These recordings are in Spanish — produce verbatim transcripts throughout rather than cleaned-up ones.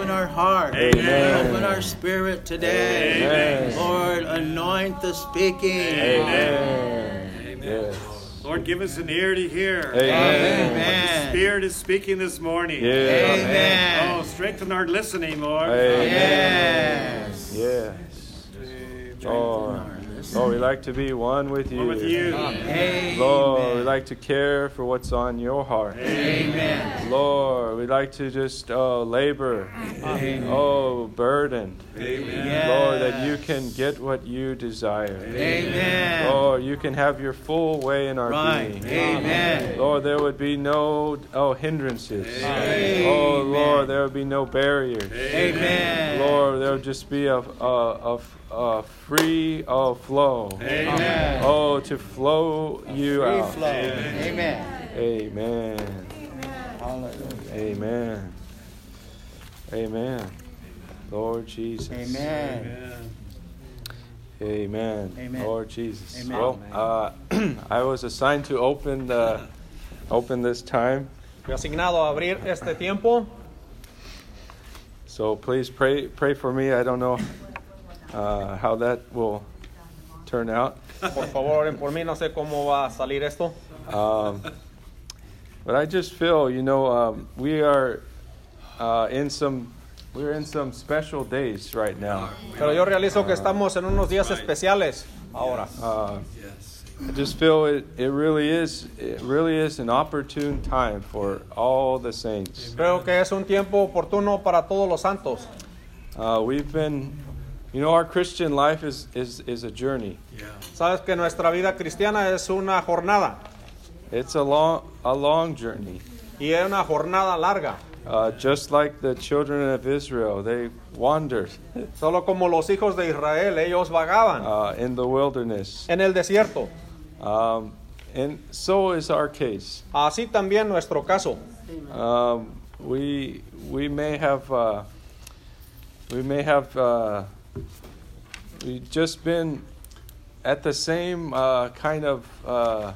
open our heart. Amen. Open our spirit today. Amen. Lord, anoint the speaking. Amen. Amen. Yes. Lord, give us an ear to hear. Amen. What the Amen. Spirit is speaking this morning. Yeah. Amen. Oh, strengthen our listening, Lord. Amen. Yes. Yes. Oh, Lord, we like to be one with you. One with you. Amen. Lord, we like to care for what's on your heart. Amen. Lord, we like to just uh, labor. Amen. Oh, burdened. Yes. Lord, that you can get what you desire. Amen. Lord, you can have your full way in our Right. being. Amen. Lord, there would be no oh hindrances. Amen. Oh, Lord, there would be no barriers. Amen. Lord, there would just be a, a, a, a free oh, flow. Amen. Oh, to flow you Free out. flow. Amen. Amen. Hallelujah. Amen. Amen. Lord Jesus. Amen. Amen. Amen. Lord Jesus. Amen. Well, uh, I was assigned to open the open this time, Fui asignado a abrir este tiempo, so please pray pray for me. I don't know uh, how that will turn out, por favor oren por mí, no sé cómo va a salir esto, um, but I just feel, you know, um, we are uh, in some we're in some special days right now. pero yo realizo que estamos en unos días especiales ahora. Uh, I just feel it, it really is it really is an opportune time for all the saints. Creo que es un tiempo oportuno para todos los santos. Uh, we've been, you know, our Christian life is, is, is a journey. Sabes que nuestra vida cristiana es una jornada It's a long a long journey. y es una jornada larga. Uh, just like the children of Israel, they wandered Solo como los hijos de Israel, ellos vagaban uh, in the wilderness. en el desierto. Um, and so is our case. Así también nuestro caso. Um, we we may have uh, we may have uh, we just been at the same uh, kind of uh,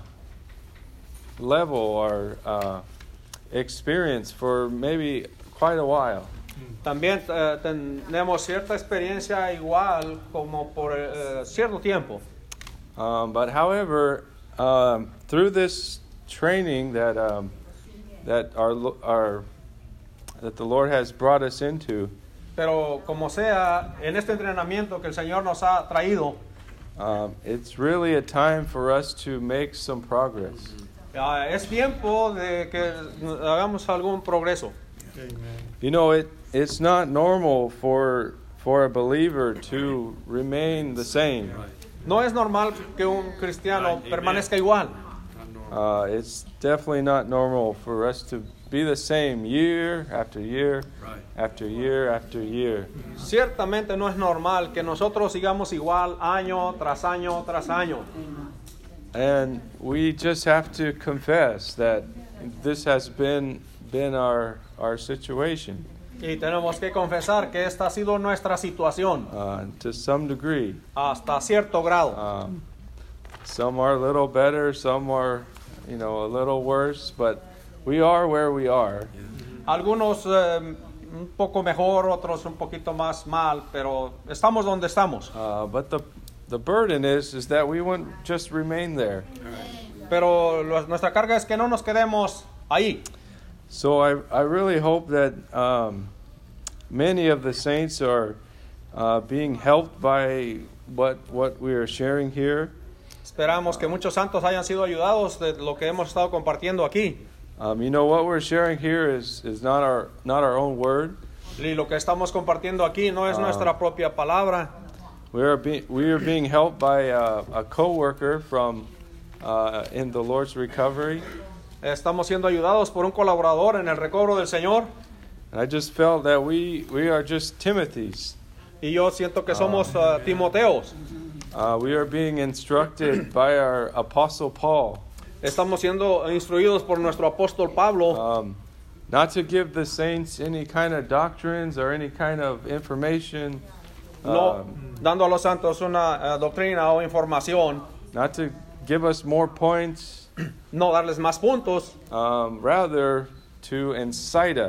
level or uh, experience for maybe quite a while. También eh, tenemos cierta experiencia igual como por eh, cierto tiempo. Um, but however, um, through this training that um, that our lo- our that the Lord has brought us into, Pero como sea, en este entrenamiento que el Señor nos ha traído, um, it's really a time for us to make some progress. ah, es tiempo de que hagamos algún progreso. You know, it it's not normal for for a believer to remain the same. No es normal que un cristiano permanezca igual. Uh, it's definitely not normal for us to be the same year after year after year after year. Ciertamente no es normal que nosotros sigamos igual año tras año tras año. And we just have to confess that this has been been our our situation Y tenemos que confesar que esta ha sido nuestra situación uh, to some degree. hasta cierto grado. Um, some are a little better, some are, you know, a little worse, but we are where we are. Algunos eh, un poco mejor, otros un poquito más mal, pero estamos donde estamos. Uh, but the the burden is is that we wouldn't just remain there. Pero lo- nuestra carga es que no nos quedemos ahí. So I I really hope that um, many of the saints are uh, being helped by what what we are sharing here. Esperamos que muchos santos hayan sido ayudados de lo que hemos estado compartiendo aquí. Um, you know, what we're sharing here is is not our not our own word. Y lo que estamos compartiendo aquí no es Ah. nuestra propia palabra. We are being we are being helped by uh, a co-worker from uh, in the Lord's recovery. Estamos siendo ayudados por un colaborador en el recobro del Señor. And I just felt that we we are just Timothys. Y yo siento que somos uh, Timoteos. Uh, we are being instructed by our apostle Paul. Estamos siendo instruidos por nuestro apóstol Pablo. Um, not to give the saints any kind of doctrines or any kind of information. No um, dando a los santos una uh, doctrina o información. not to give us more points. No darles más puntos. Um, rather to incite us.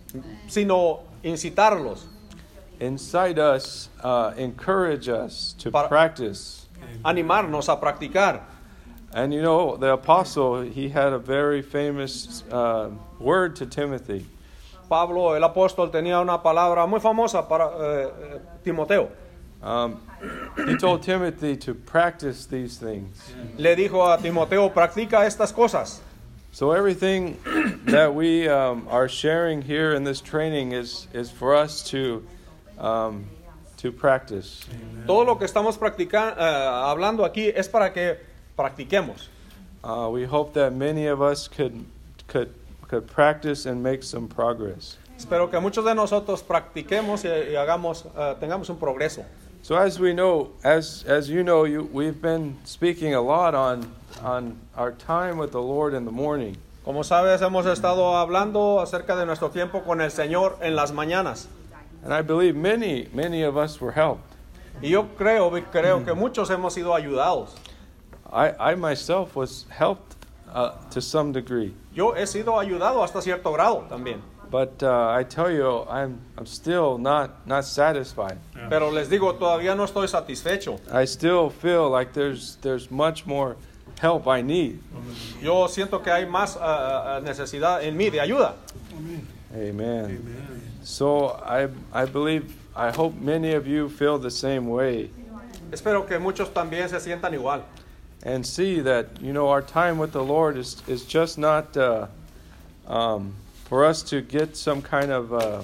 sino incitarlos, incite us, uh, encourage us to Para- practice. animarnos a practicar. And you know, the apostle, he had a very famous uh, word to Timothy. Pablo, el apóstol, tenía una palabra muy famosa para eh, eh, Timoteo. Um, he told Timothy to practice these things. Le dijo a Timoteo, practica estas cosas. So everything that we um, are sharing here in this training is, is for us to, um, to practice. Todo lo que estamos practicando, hablando aquí es para que practiquemos. Uh, we hope that many of us could, could, could practice and make some progress. Espero que muchos de nosotros practiquemos y, y hagamos, uh, tengamos un progreso. So as we know, as as you know, you, we've been speaking a lot on on our time with the Lord in the morning. Como sabes, hemos estado hablando acerca de nuestro tiempo con el Señor en las mañanas. And I believe many, many of us were helped. Y yo creo, creo que muchos hemos sido ayudados. I, I myself was helped uh, to some degree. Yo he sido ayudado hasta cierto grado también. But uh, I tell you, I'm I'm still not, not satisfied. Pero les digo, todavía no estoy satisfecho. I still feel like there's there's much more help I need. Yo siento que hay más uh, necesidad en mí de ayuda. Amen. Amen. So I I believe, I hope many of you feel the same way. Espero que muchos también se sientan igual. And see that, you know, our time with the Lord is is just not uh, um, for us to get some kind of uh,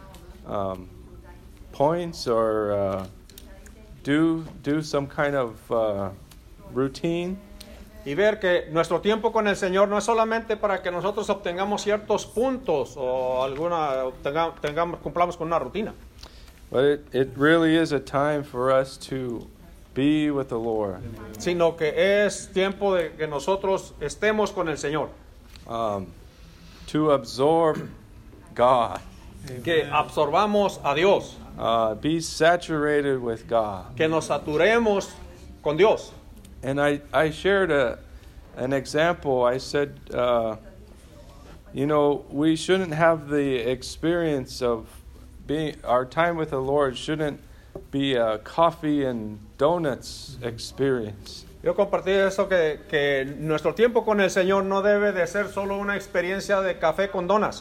um, points or uh, do do some kind of uh, routine. Y ver que nuestro tiempo con el Señor no es solamente para que nosotros obtengamos ciertos puntos o alguna tenga- tengamos cumplamos con una rutina, But it, it really is a time for us to be with the Lord. sino que es tiempo de que nosotros estemos con el Señor, Um, to absorb God. que absorbamos a Dios, Uh, be saturated with God. que nos saturemos con Dios. And I, I shared a, an example. I said, uh, you know, we shouldn't have the experience of being, our time with the Lord shouldn't be a coffee and donuts experience. Yo compartí eso, que, que nuestro tiempo con el Señor no debe de ser solo una experiencia de café con donas.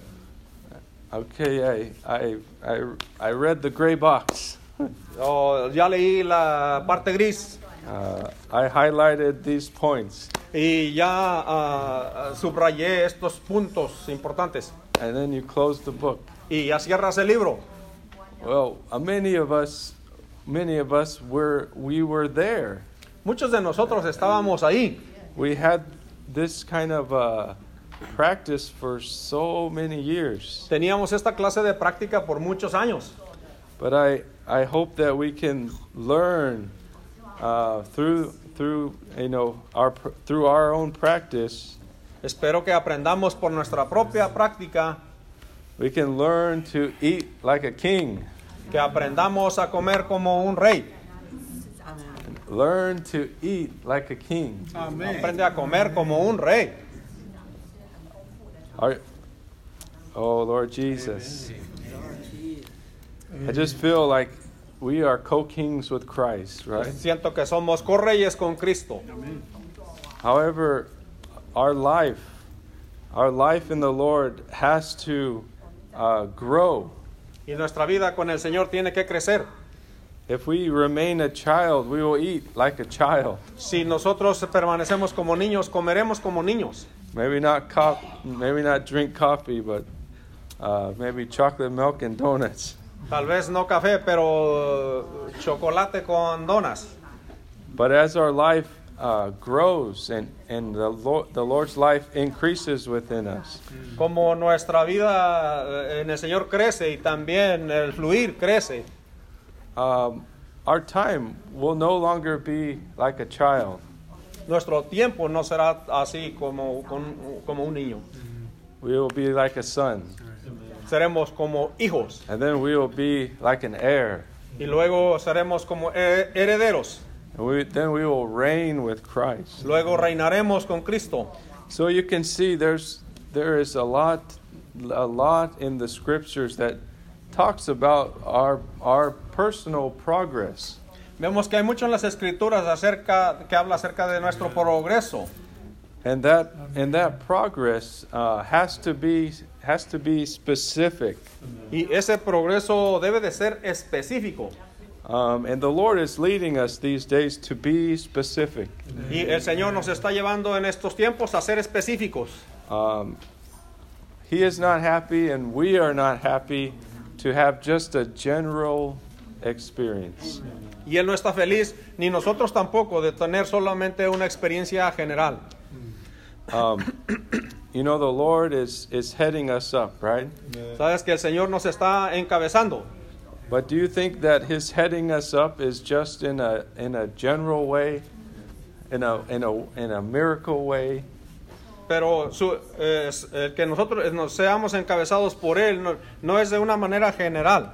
Okay, I, I, I, I read the gray box. O ya leí la parte gris Uh, I highlighted these points. y ya ah, subrayé estos puntos importantes. And then you close the book. Y ya cierras el libro. Well, uh, many of us, many of us were, we were there. Muchos de nosotros estábamos ahí. We had this kind of uh, practice for so many years. Teníamos esta clase de práctica por muchos años. But I, I hope that we can learn uh, through, through, you know, our, pr- through our own practice. Espero que aprendamos por nuestra propia práctica, We can learn to eat like a king. que aprendamos a comer como un rey. Learn to eat like a king. Aprende a comer como un rey. Our, oh, Lord Jesus. I just feel like we are co-kings with Christ, right? Siento que somos correyes con Cristo. However, our life, our life in the Lord has to uh, grow. Y nuestra vida con el Señor tiene que crecer. If we remain a child, we will eat like a child. Si nosotros permanecemos como niños, comeremos como niños. Maybe not co- maybe not drink coffee, but uh, maybe chocolate milk and donuts. Tal vez no café, pero uh, chocolate con donas. But as our life uh, grows and, and the, Lord, the Lord's life increases within us, Como nuestra vida eh, en el Señor crece y también el fluir crece, um, our time will no longer be like a child. nuestro tiempo no será así como, con- como un niño. We will be like a son. Seremos como hijos And then we will be like an heir. y luego seremos como he- herederos. And we, then we will reign with Christ. Luego reinaremos con Cristo. So you can see there's there is a lot a lot in the scriptures that talks about our our personal progress. Vemos que hay mucho en las escrituras acerca que habla acerca de nuestro progreso. And that and that progress uh, has to be has to be specific. Y ese progreso debe de ser específico. Um, and the Lord is leading us these days to be specific. Y el Señor nos está llevando en estos tiempos a ser específicos. Um, he is not happy, and we are not happy to have just a general experience. Y Él no está feliz, ni nosotros tampoco, de tener solamente una experiencia general. Um, you know, the Lord is, is heading us up, right? Sabes que el Señor nos está encabezando. But do you think that His heading us up is just in a in a general way, in a in a in a miracle way? Pero su, eh, el que nosotros nos seamos encabezados por Él no, no es de una manera general.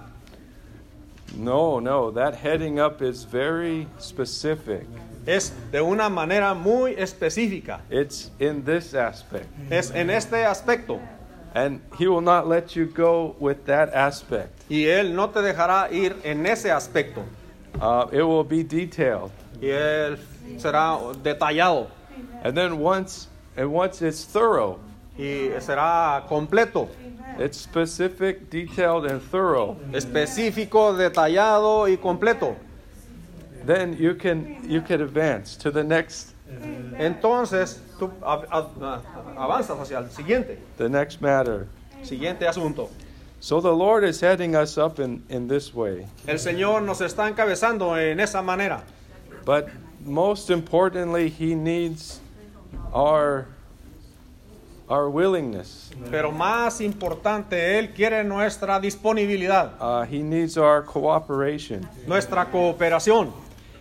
No, no, that heading up is very specific. Es de una manera muy específica. It's in this aspect. Es en este aspecto. And He will not let you go with that aspect. Y Él no te dejará ir en ese aspecto. Uh, it will be detailed. Y Él será detallado. And then once and once it's thorough, Y será completo. it's specific, detailed, and thorough, Específico, detallado y completo. then you can you can advance to the next Entonces tú av- av- avanzas hacia el siguiente. the next matter. Siguiente asunto. So the Lord is heading us up in, in this way. El Señor nos está encabezando en esa manera. But most importantly, He needs our our willingness. Pero más importante, Él quiere nuestra disponibilidad, Uh, he needs our cooperation. nuestra cooperación.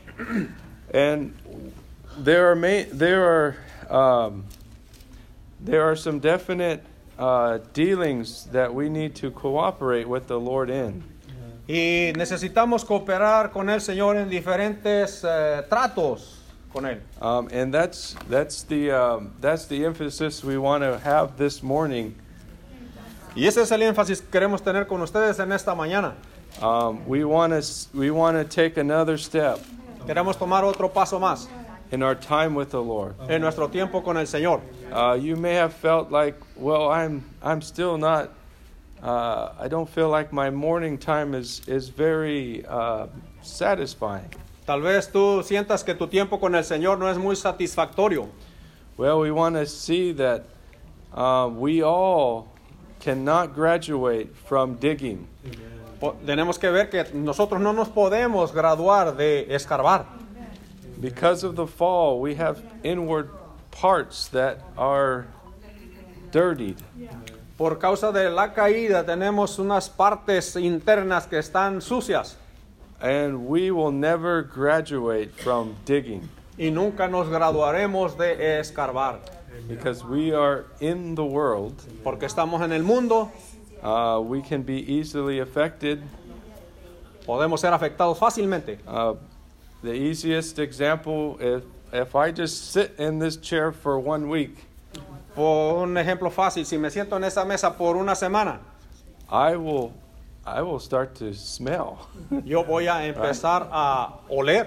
And there are ma- there are um, there are some definite uh, dealings that we need to cooperate with the Lord in. Y necesitamos cooperar con el Señor en diferentes eh, tratos con Él. Um, and that's that's the um, that's the emphasis we want to have this morning. Y ese es el énfasis que queremos tener con ustedes en esta mañana. Um, we want to we want to take another step Queremos tomar otro paso más in our time with the Lord. en nuestro tiempo con el Señor. Uh, you may have felt like, well, I'm I'm still not. Uh, I don't feel like my morning time is is very uh, satisfying. Tal vez tú sientas que tu tiempo con el Señor no es muy satisfactorio. Well, we want to see that uh, we all cannot graduate from digging. Po- Tenemos que ver que nosotros no nos podemos graduar de escarbar. Because of the fall, we have inward parts that are dirtied. Por causa de la caída tenemos unas partes internas que están sucias And we will never graduate from digging y nunca nos graduaremos de escarbar. because we are in the world. Porque estamos en el mundo, Uh, we can be easily affected. podemos ser afectados fácilmente. Uh, the easiest example, if, if I just sit in this chair for one week, Por un ejemplo fácil, si me siento en esa mesa por una semana, I will, I will start to smell. yo voy a empezar a oler.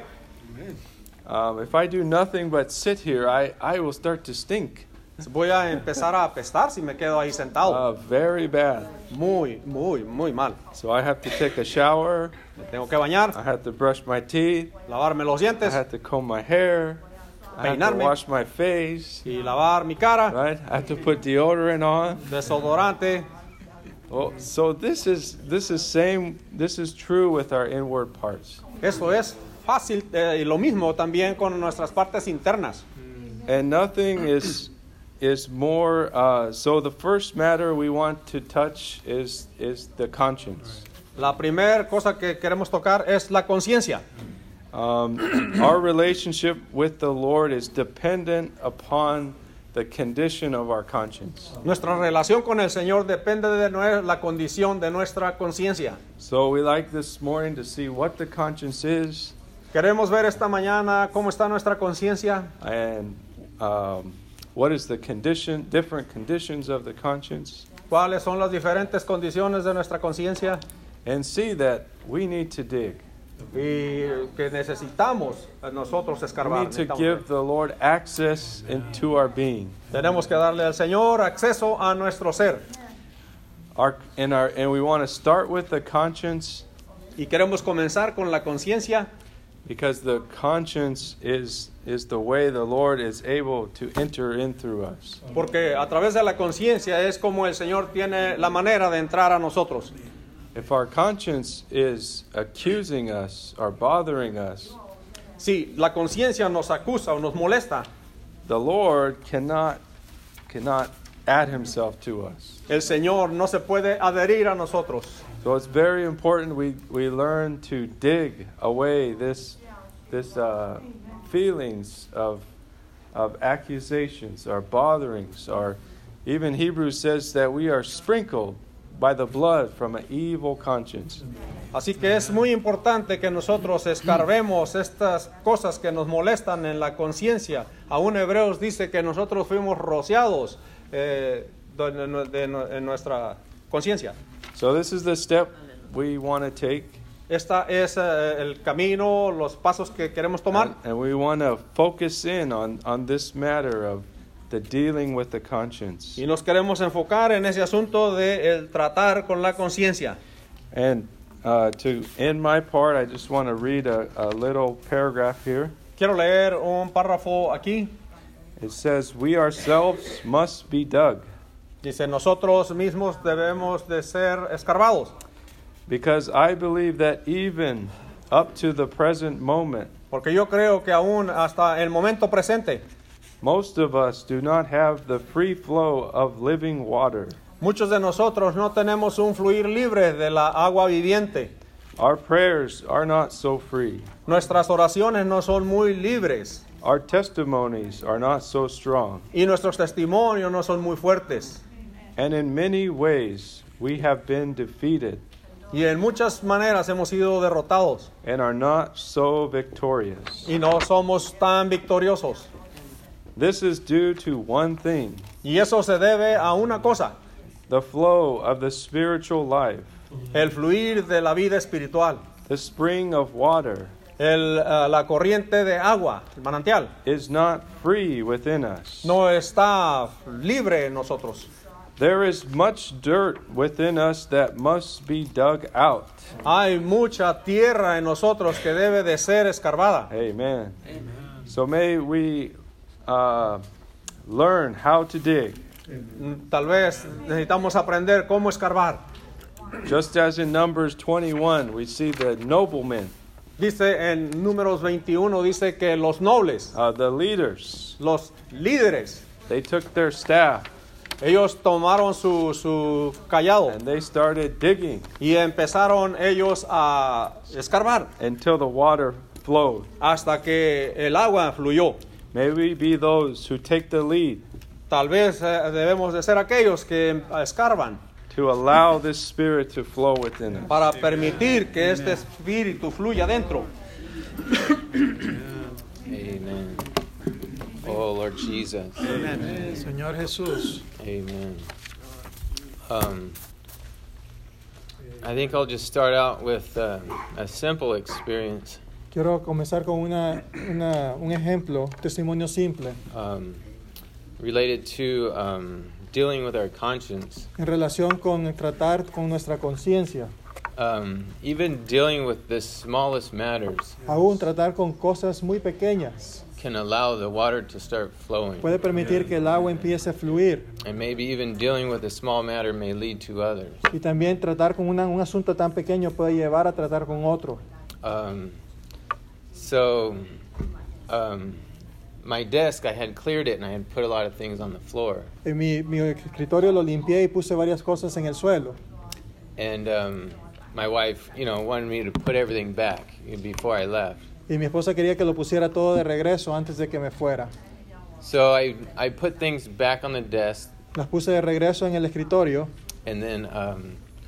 Um, if I do nothing but sit here, I, I will start to stink. Voy a empezar a apestar si me quedo ahí sentado. Uh, very bad. Muy, muy, muy mal. So I have to take a shower. Me tengo que bañar, I have to brush my teeth. lavarme los I dientes have to comb my hair. I have to Peinarme. wash my face. y lavar mi cara, Right? I have to put deodorant on. desodorante. Oh, so this is this is same. This is true with our inward parts. Eso es fácil eh, y lo mismo también con nuestras partes internas. And nothing is is more. Uh, so the first matter we want to touch is is the conscience. La primera cosa que queremos tocar es la conciencia. Um, our relationship with the Lord is dependent upon the condition of our conscience. Nuestra relación con el Señor depende de nue- la condición de nuestra conciencia. So we like this morning to see what the conscience is Queremos ver esta mañana cómo está nuestra conciencia and um, what is the condition, different conditions of the conscience. cuáles son las diferentes condiciones de nuestra conciencia and see that we need to dig. y que necesitamos nosotros We escarbar. need to Necesitamos- give the Lord access into our being. Tenemos que darle al Señor acceso a nuestro ser. Our, and, our, and we want to start with the conscience Y queremos comenzar con la conciencia because the conscience is, is the way the Lord is able to enter in through us. porque a través de la conciencia es como el Señor tiene la manera de entrar a nosotros. If our conscience is accusing us or bothering us, Si la conciencia nos acusa o nos molesta, the Lord cannot, cannot add himself to us. el Señor no se puede adherir a nosotros. So it's very important we, we learn to dig away this, this uh, feelings of, of accusations or botherings, or even Hebrews says that we are sprinkled by the blood from an evil conscience. Así que es muy importante que nosotros escarbemos estas cosas que nos molestan en la conciencia. Aún Hebreos dice que nosotros fuimos rociados eh, de, de- de- en nuestra conciencia. So this is the step we want to take, Esta es eh, el camino, los pasos que queremos tomar. and, and we want to focus in on, on this matter of the dealing with the conscience. Y nos queremos enfocar en ese asunto de el tratar con la conciencia. And uh, to end my part, I just want to read a, a little paragraph here. Quiero leer un párrafo aquí. It says, "We ourselves must be dug, Dice, nosotros mismos debemos de ser escarbados. because I believe that even up to the present moment, Porque yo creo que aún hasta el momento presente, most of us do not have the free flow of living water. muchos de nosotros no tenemos un fluir libre de la agua viviente. Our prayers are not so free. Nuestras oraciones no son muy libres Our testimonies are not so strong. y nuestros testimonios no son muy fuertes. And in many ways, we have been defeated Y en muchas maneras hemos sido derrotados and are not so victorious. y no somos tan victoriosos. This is due to one thing: Y eso se debe a una cosa, the flow of the spiritual life, el fluir de la vida espiritual. the spring of water, El, uh, la corriente de agua, el manantial, is not free within us. no está libre en nosotros. There is much dirt within us that must be dug out. Hay mucha tierra en nosotros que debe de ser escarbada. Amen. So may we uh, learn how to dig. Mm, Tal vez necesitamos aprender cómo escarbar. Just as in Numbers twenty-one, we see the noblemen, Dice en Números veintiuno, dice que los nobles, uh, the leaders, los líderes, they took their staff ellos tomaron su, su callado and they started digging y empezaron ellos a escarbar until the water flowed. hasta que el agua fluyó. May we be those who take the lead Tal vez eh, debemos de ser aquellos que escarban to allow this spirit to flow within us. para permitir que este espíritu fluya dentro. Amen. Oh, Lord Jesus. Amén. Señor Jesús. Amen. Um, I think I'll just start out with uh, a simple experience. Quiero comenzar con una, una, un ejemplo, un testimonio simple Um, related to um, dealing with our conscience. en relación con tratar con nuestra conciencia, Um, even dealing with the smallest matters aún tratar con cosas muy pequeñas. can allow the water to start flowing. Puede permitir que el agua empiece a fluir And maybe even dealing with a small matter may lead to others. y también tratar con una- un asunto tan pequeño puede llevar a tratar con otro. Um, so, um, my desk, I had cleared it and I had put a lot of things on the floor. En mi, mi escritorio lo limpié y puse varias cosas en el suelo. And um, my wife, you know, wanted me to put everything back before I left. Y mi esposa quería que lo pusiera todo de regreso antes de que me fuera. So I, I put things back on the desk, Las puse de regreso en el escritorio and then um,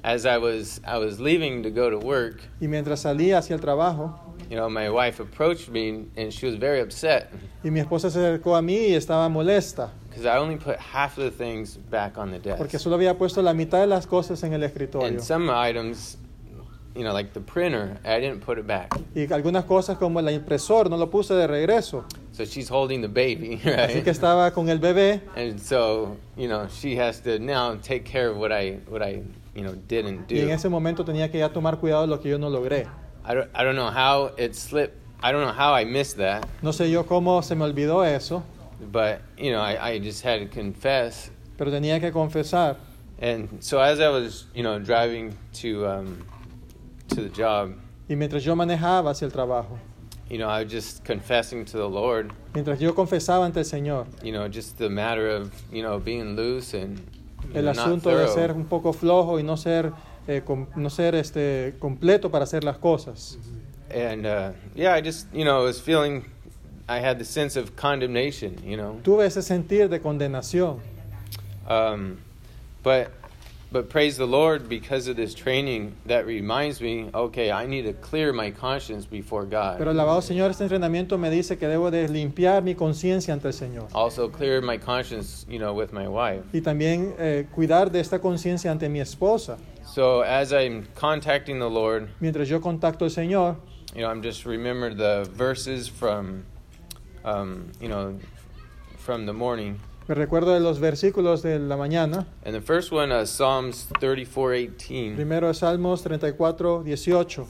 as I was I was leaving to go to work, Y mientras salía hacia el trabajo, you know, my wife approached me and she was very upset y mi esposa se acercó a mí y estaba molesta, because I only put half of the things back on the porque desk. solo había puesto la mitad de las cosas en el escritorio. And some items, you know, like the printer, I didn't put it back. Y algunas cosas como el impresor no lo puse de regreso. So she's holding the baby, Así que right? estaba con el bebé And so, you know, she has to now take care of what I what I, you know, didn't y en do. ese momento tenía que ya tomar cuidado de lo que yo no logré. I don't, I don't know how it slipped. I don't know how I missed that, No sé yo cómo se me olvidó eso, but, you know, I, I just had to confess. pero tenía que confesar. And so as I was, you know, driving to um, to the job, Y mientras yo manejaba hacia el trabajo, you know, I was just confessing to the Lord, mientras yo confesaba ante el Señor, you know, just the matter of, you know, being loose and you el know, not asunto de thorough. ser un poco flojo y no ser, eh, com- no ser este, completo para hacer las cosas. And uh, yeah, I just, you know, was feeling, I had the sense of condemnation, you know. Tuve ese sentir de condenación, Um, but but praise the Lord, because of this training that reminds me, okay, I need to clear my conscience before God. pero alabado Señor, este entrenamiento me dice que debo de limpiar mi conciencia ante el Señor. Also clear my conscience, you know, with my wife. Y también eh, cuidar de esta conciencia ante mi esposa. So as I'm contacting the Lord, Mientras yo contacto al Señor, you know, I'm just remember the verses from, um, you know, from the morning. me recuerdo de los versículos de la mañana. And the first one, uh, Psalms thirty-four eighteen. Primero es Salmos treinta y cuatro, dieciocho.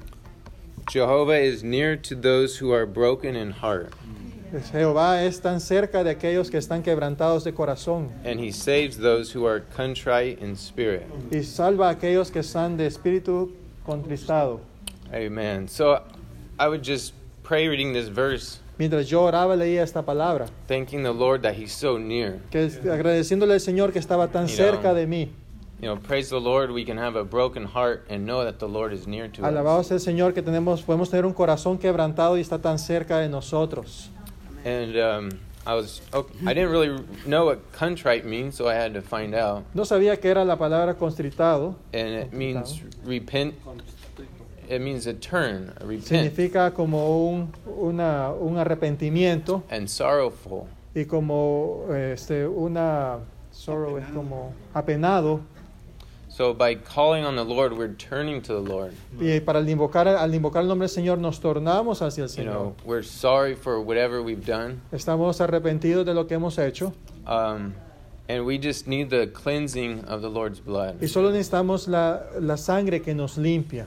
Jehovah is near to those who are broken in heart, Jehová es tan cerca de aquellos que están quebrantados de corazón and he saves those who are contrite in spirit. y salva a aquellos que están de espíritu contristado. Amen. So I would just pray reading this verse, Mientras yo oraba, leía esta palabra, thanking the Lord that he's so near. que es- agradeciéndole al Señor que estaba tan You cerca know, de mí. You know, praise the Lord, we can have a broken heart and know that the Lord is near to Alabado us. sea el Señor que tenemos, podemos tener un corazón quebrantado y está tan cerca de nosotros. And um, I was, okay, I didn't really know what contrite means, so I had to find out. No sabía que era la palabra constritado. And it means repent. It means a turn, a repent, Significa como un, una, un arrepentimiento and sorrowful. y como este, una sorrow es como apenado. So by calling on the Lord, we're turning to the Lord. Y para al invocar, al invocar el nombre del Señor nos tornamos hacia el You Señor. know, we're sorry for whatever we've done. Estamos arrepentidos de lo que hemos hecho Um, and we just need the cleansing of the Lord's blood. y solo necesitamos la, la sangre que nos limpia.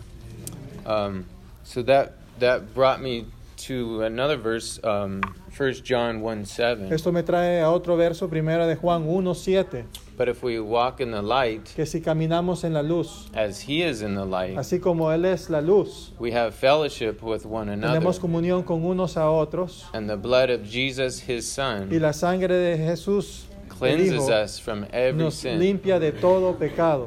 Um, so that that brought me to another verse, um, First John one seven. Esto me trae a otro verso, primera de Juan uno siete, But if we walk in the light, que si caminamos en la luz, as He is in the light, así como Él es la luz, we have fellowship with one another. tenemos comunión con unos a otros And the blood of Jesus, His Son, y la sangre de Jesús, el cleanses Hijo, us from every nos sin. limpia de todo pecado.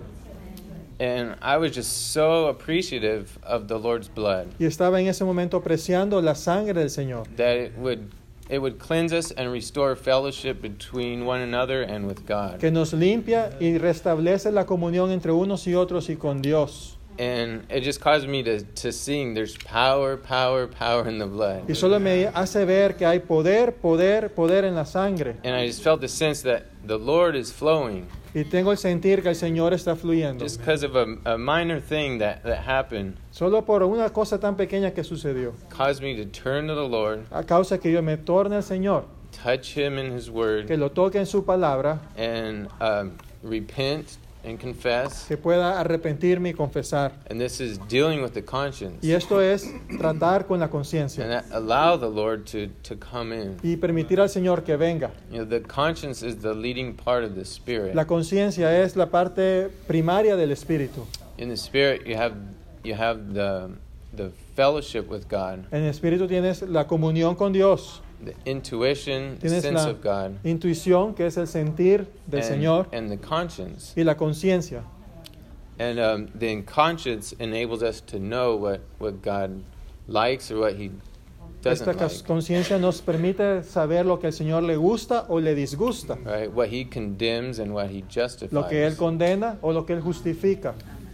And I was just so appreciative of the Lord's blood, Y estaba en ese momento apreciando la sangre del Señor, that it would it would cleanse us and restore fellowship between one another and with God. que nos limpia y restablece la comunión entre unos y otros y con Dios. And it just caused me to, to sing, there's power, power, power in the blood. Y solo me hace ver que hay poder, poder, poder en la sangre. And I just felt the sense that the Lord is flowing Y tengo el sentir que el Señor está fluyendo. just because of a, a minor thing that, that happened, Solo por una cosa tan pequeña que sucedió. caused me to turn to the Lord, A causa que yo me torne al Señor, touch Him in His Word, que lo toque en su palabra, and um, repent and confess. que pueda arrepentirme y confesar. And this is dealing with the conscience. Y esto es tratar con la And conciencia that allow the Lord to, to come in. y permitir al Señor que venga. You know, the conscience is the leading part of the Spirit. La conciencia es la parte primaria del espíritu. In the Spirit, you have you have the the fellowship with God, En el espíritu tienes la comunión con Dios, the intuition, the tienes sense la of God, intuición, que es el sentir del and, Señor, and the conscience. y la conciencia. And um, the conscience enables us to know what, what God likes or what He doesn't Esta like. conciencia nos permite saber lo que el Señor le gusta o le disgusta, Right? What He condemns and what He lo que Él justifies. condena o lo que Él justifica.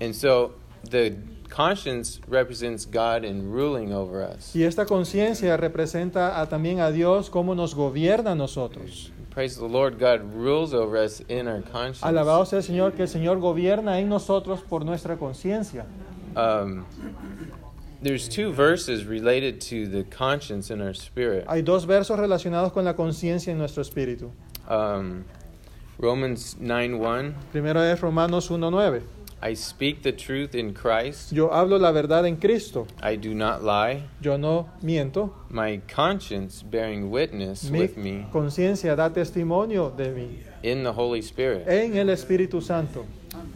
And so the conscience represents God in ruling over us. Y esta conciencia representa a, también a Dios como nos gobierna a nosotros. Praise the Lord, God rules over us in our conscience. Alabado sea el Señor, que el Señor gobierna en nosotros por nuestra conciencia. Um, there's two verses related to the conscience in our spirit. Hay dos versos relacionados con la conciencia en nuestro espíritu. Um, Romans nine one. Primero es Romanos uno nueve. I speak the truth in Christ. Yo hablo la verdad en Cristo. I do not lie. Yo no miento. My conscience bearing witness Mi with me conciencia da testimonio de mí in the Holy Spirit. en el Espíritu Santo.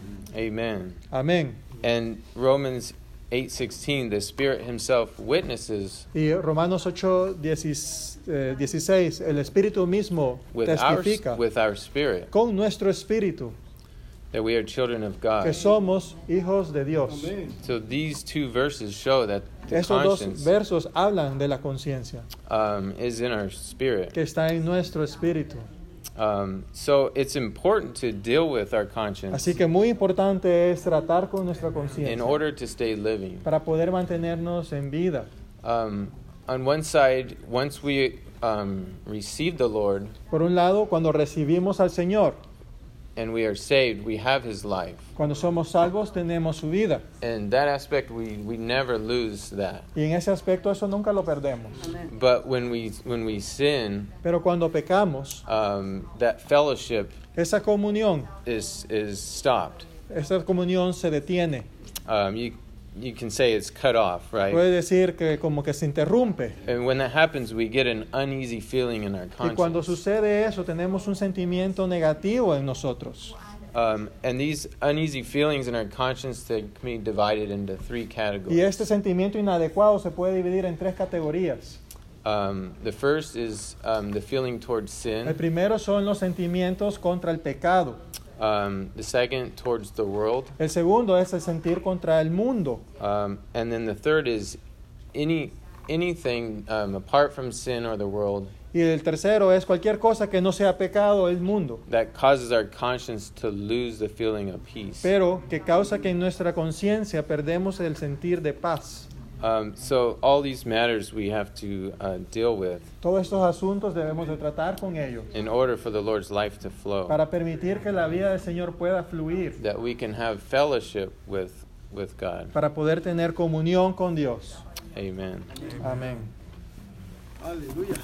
Amen. Amén. And Romans eight sixteen, the Spirit Himself witnesses Y Romanos ocho dieciséis, el Espíritu mismo with our, testifica with our spirit con nuestro espíritu that we are children of que God. somos hijos de Dios. So these two verses show that the Estos dos conscience versos hablan de la conciencia um, is in our spirit. que está en nuestro espíritu. Um, so it's important to deal with our conscience Así que muy importante es tratar con nuestra in conciencia order to stay living. para poder mantenernos en vida. Um, on one side, once we um, receive the Lord Por un lado, cuando recibimos al Señor, and we are saved, we have His life. cuando somos salvos, tenemos su vida. And that aspect, we, we never lose that. Y en ese aspecto eso nunca lo perdemos. But when we when we sin, Pero cuando pecamos, um, that fellowship esa comunión, is is stopped. esa comunión se detiene. Um, you you can say it's cut off, right? Puede decir que como que se interrumpe. And when that happens, we get an uneasy feeling in our Y cuando conscience. sucede eso, tenemos un sentimiento negativo en nosotros. Um, and these uneasy feelings in our conscience, they can be divided into three Y categories. este sentimiento inadecuado se puede dividir en tres categorías. Um, the first is um, the feeling towards El sin. primero son los sentimientos contra el pecado. Um, the second towards the world. El segundo es el sentir contra el mundo. Um, and then the third is any anything um, apart from sin or the world Y el tercero es cualquier cosa que no sea pecado o el mundo, that causes our conscience to lose the feeling of peace. pero que causa que en nuestra conciencia perdemos el sentir de paz. Um, so all these matters we have to uh, deal with Todos estos asuntos debemos de tratar con ellos in order for the Lord's life to flow, para permitir que la vida del Señor pueda fluir, that we can have fellowship with with God. para poder tener comunión con Dios. Amen. Amén. Aleluya.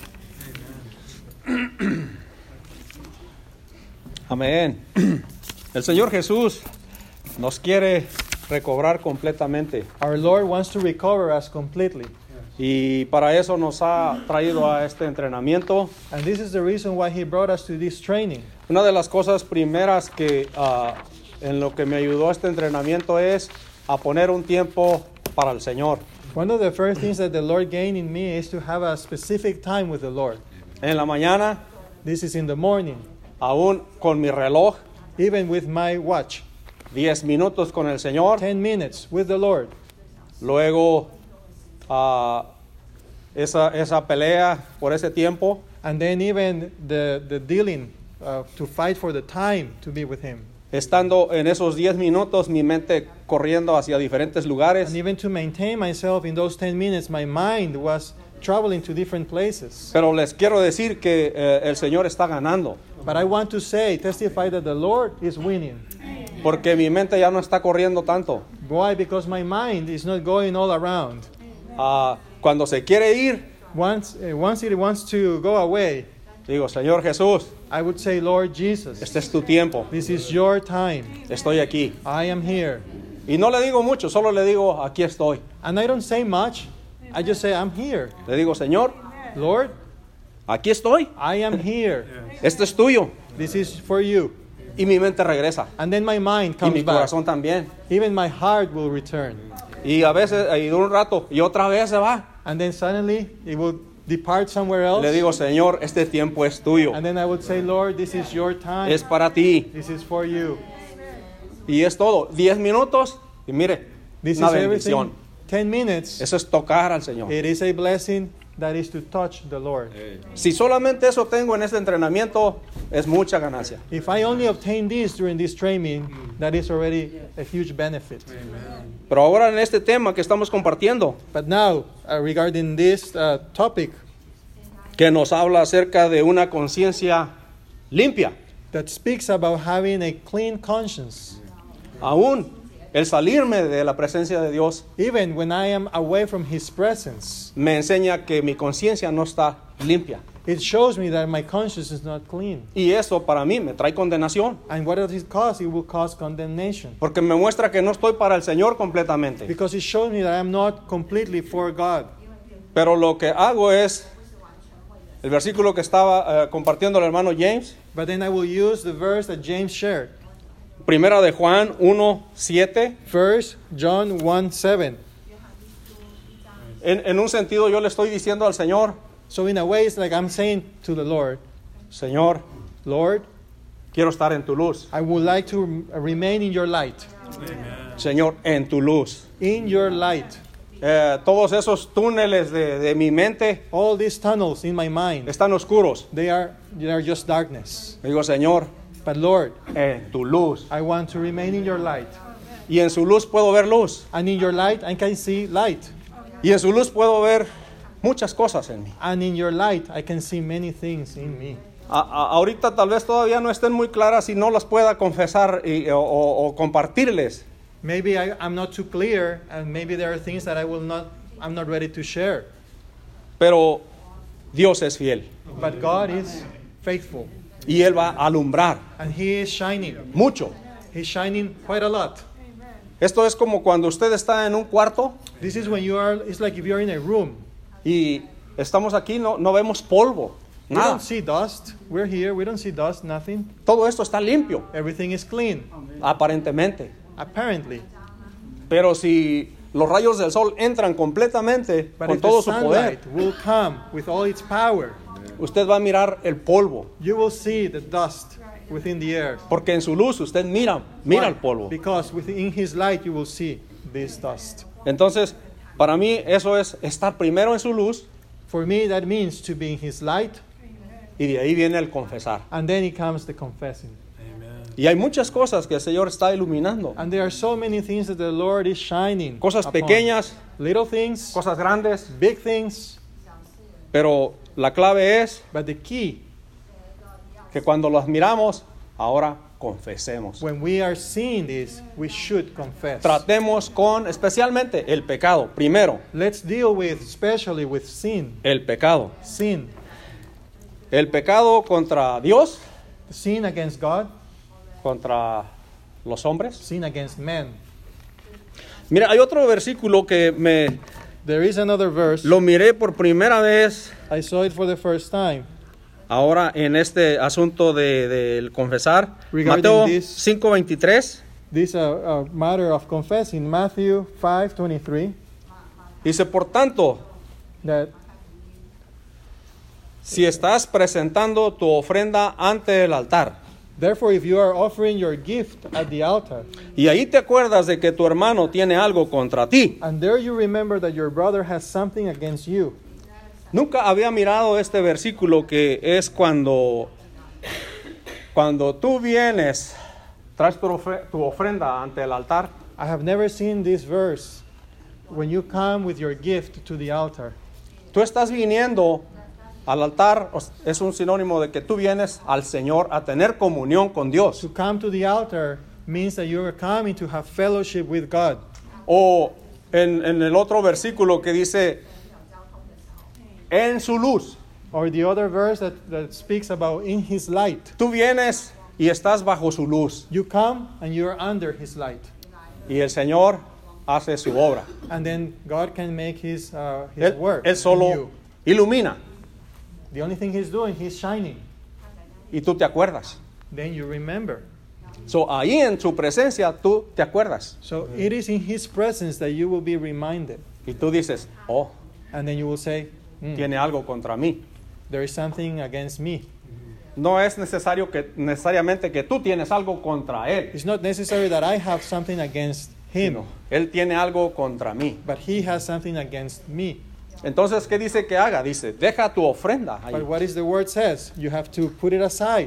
Amén. El Señor Jesús nos quiere recobrar completamente Our Lord wants to recover us completely. y para eso nos ha traído a este entrenamiento. And this is the reason why He brought us to this training. Una de las cosas primeras que ah, en lo que me ayudó este entrenamiento es a poner un tiempo para el Señor. One of the first things that the Lord gained in me is to have a specific time with the Lord. En la mañana, This is in the morning, aún con mi reloj, even with my watch. diez minutos con el Señor. ten minutes with the Lord. Luego, ah, esa, esa pelea por ese tiempo. And then even the, the dealing uh, to fight for the time to be with Him. Estando en esos diez minutos, mi mente corriendo hacia diferentes lugares. And even to maintain myself in those ten minutes, my mind was traveling to different places. Pero les quiero decir que eh, el Señor está ganando. But I want to say, testify that the Lord is winning. Porque mi mente ya no está corriendo tanto. Why? Because my mind is not going all around. Ah, cuando se quiere ir, Once, uh, once it wants to go away, digo, Señor Jesús, I would say, Lord Jesus, este es tu tiempo. this is your time. Estoy aquí. I am here. Y no le digo mucho, solo le digo, aquí estoy. And I don't say much. I just say, I'm here. Le digo, Señor, Lord, aquí estoy. I am here. Este es tuyo. This is for you. Y mi mente regresa. And then my mind Y comes mi back. corazón también. Even my heart will return. Y a veces, y de un rato, y otra vez se va. And then suddenly it will depart somewhere else. Le digo, Señor, este tiempo es tuyo. And then I would say, Lord, this is your time. Es para ti. This is for you. Y es todo. Diez minutos. Y mire, This una is bendición. everything. Ten minutes. Eso es tocar al Señor. It is a blessing that is to touch the Lord. Si solamente eso tengo en este entrenamiento, es mucha ganancia. If I only obtain this during this training, That is already a huge benefit. Pero ahora en este tema que estamos compartiendo, But now, uh, regarding this uh, topic que nos habla acerca de una conciencia limpia, that speaks about having a clean conscience, aún el salirme de la presencia de Dios even when I am away from His presence, me enseña que mi conciencia no está limpia. it shows me that my conscience is not clean. Y eso para mí me trae condenación, And what does it cause? It will cause condemnation. porque me muestra que no estoy para el Señor completamente. Because it shows me that I am not completely for God. Pero lo que hago es, el versículo que estaba eh, compartiendo el hermano James, But then I will use the verse that James shared. primera de Juan uno siete. First John one seven. En, en un sentido yo le estoy diciendo al Señor, So in a way, it's like I'm saying to the Lord, Señor, Lord, quiero estar en tu luz. I would like to rem- remain in your light. Señor, en tu luz. In your light. Eh, todos esos túneles de, de mi mente All these tunnels in my mind, están oscuros. they are, they are just darkness. Digo, Señor, But Lord, en tu luz. I want to remain in your light. Y en su luz puedo ver luz. And in your light, I can see light. Y en su luz puedo ver muchas cosas en mí. And in your light, I can see many things in me. A- a- ahorita tal vez todavía no estén muy claras y no las pueda confesar y- o, o- o compartirles. Maybe I, I'm not too clear, and maybe there are things that I will not, I'm not ready to share. Pero Dios es fiel. But God is faithful, Y Él va a alumbrar and He is shining. mucho. He's shining quite a lot. Esto es como cuando usted está en un cuarto This is when you are, it's like if you're in a room. y estamos aquí, no, no vemos polvo, We nada. don't see dust. We're here. We don't see dust, nothing. Todo esto está limpio, Everything is clean, aparentemente. apparently. Pero si los rayos del sol entran completamente But con if the todo su poder, sunlight will come with all its power, usted va a mirar el polvo. you will see the dust within the air. Porque en su luz usted mira, mira Why? el polvo. Because within His light you will see this dust. Entonces, para mí eso es estar primero en su luz For me, that means to be in His light, y de ahí viene el confesar. and then it comes the confessing. Y hay muchas cosas que el Señor está iluminando. And there are so many things that the Lord is shining. Cosas upon. pequeñas, Little things, cosas grandes, big things, pero la clave es but the key, que cuando las miramos, ahora confesemos. when we are seeing this, we should confess. Tratemos con especialmente el pecado. Primero, Let's deal with, especially with sin. el pecado. Sin. El pecado contra Dios, Sin against God, contra los hombres. sin against men. Mira, hay otro versículo que me There is another verse. lo miré por primera vez I saw it for the first time. ahora en este asunto de, del confesar. Regarding Mateo this- cinco veintitrés This uh, uh, matter of confessing, Matthew five twenty-three, dice, por tanto, that si estás presentando tu ofrenda ante el altar therefore if you are offering your gift at the altar, y ahí te acuerdas de que tu hermano tiene algo contra ti. and there you remember that your brother has something against you. Nunca había mirado este versículo que es cuando, cuando tú vienes, traes tu, ofre- tu ofrenda ante el altar. I have never seen this verse when you come with your gift to the altar. Tú estás viniendo al altar, o- es un sinónimo de que tú vienes al Señor a tener comunión con Dios. To come to the altar means that you are coming to have fellowship with God. O en, en el otro versículo que dice, en su luz. Or the other verse that, that speaks about in His light. Tú vienes y estás bajo su luz. You come and you are under His light. Y el Señor hace su obra. And then God can make His, uh, his Él, work él in solo you. ilumina. The only thing He's doing, He's shining. Y tú te acuerdas. Then you remember. So, ahí en su presencia tú te acuerdas. So it is in His presence that you will be reminded. Y tú dices, oh, And then you will say, "Hmm, tiene algo contra mí. there is something against me. No es necesario que, necesariamente que tú tienes algo contra él. It's not necessary that I have something against Him, Sino, él tiene algo contra mí. but He has something against me. Entonces, ¿qué dice que haga? Dice, deja tu ofrenda ahí. But what is the word says? You have to put it aside.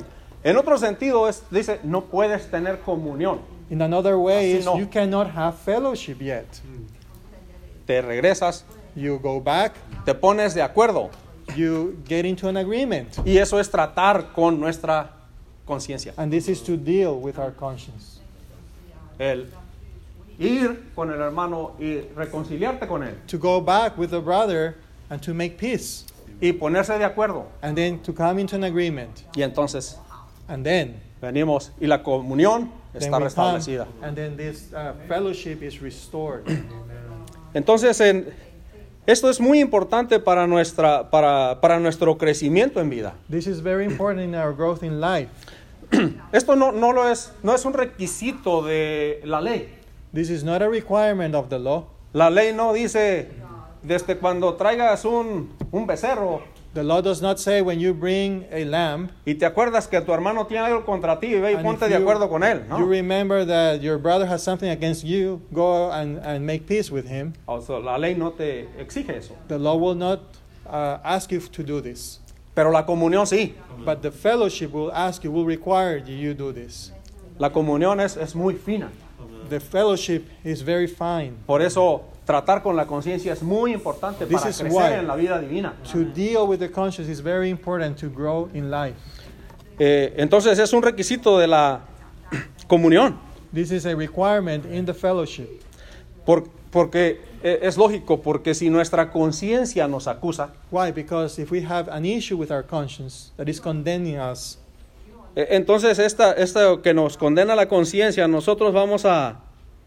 En otro sentido, es, dice, no puedes tener comunión. In another way Así is no. you cannot have fellowship yet. Te regresas, You go back, te pones de acuerdo. you get into an agreement. Y eso es tratar con nuestra conciencia. And this is to deal with our conscience. El ir con el hermano y reconciliarte con él. To go back with the brother and to make peace. Y ponerse de acuerdo. And then to come into an agreement. Y entonces And then, venimos y la comunión then está we come, restablecida. and then this uh, fellowship is restored. Entonces, en, esto es muy importante para, nuestra, para, para nuestro crecimiento en vida. This is very important in our growth in life. Esto no, no, lo es, no es un requisito de la ley. This is not a requirement of the law. La ley no dice, desde cuando traigas un, un becerro The law does not say when you bring a lamb, y te acuerdas que tu hermano tiene algo contra ti, ve y and ponte if de you, acuerdo con él. you ¿no? remember that your brother has something against you, go and, and make peace with him. O sea, la ley no te exige eso. The law will not uh, ask you to do this. Pero la comunión sí. But the fellowship will ask you, will require you you do this. La comunión es, es muy fina. The fellowship is very fine. Por eso tratar con la conciencia es muy importante This para is crecer why. en la vida divina. To deal with the conscience is very important to grow in life. Eh, entonces es un requisito de la comunión. This is a requirement in the fellowship. Por- porque eh, es lógico, porque si nuestra conciencia nos acusa, Why? Because if we have an issue with our conscience that is condemning us, eh, entonces esta, esta que nos condena la conciencia, nosotros vamos a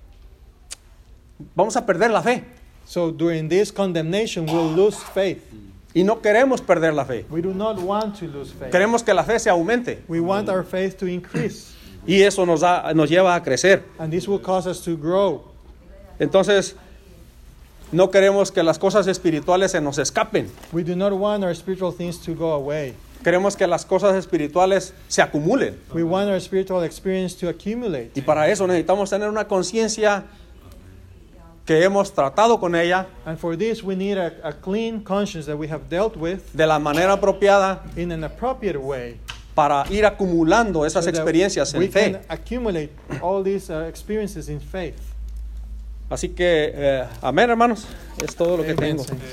vamos a perder la fe. so during this condemnation we'll lose faith. Y no queremos perder la fe. We do not want to lose faith. Queremos que la fe se aumente. We want our faith to increase, Y eso nos, da, nos lleva a crecer. and this will cause us to grow. Entonces, no queremos que las cosas espirituales se nos escapen. We do not want our spiritual things to go away. Queremos que las cosas espirituales se acumulen. We want our spiritual experience to accumulate. Y para eso necesitamos tener una conciencia que hemos tratado con ella And for this we need a, a clean conscience that we have dealt with de la manera apropiada in an appropriate way. para ir acumulando esas so that experiencias we en fe. can accumulate all these uh, experiences in faith. Así que, eh, amén, hermanos. Es todo lo que Amen, tengo. saints.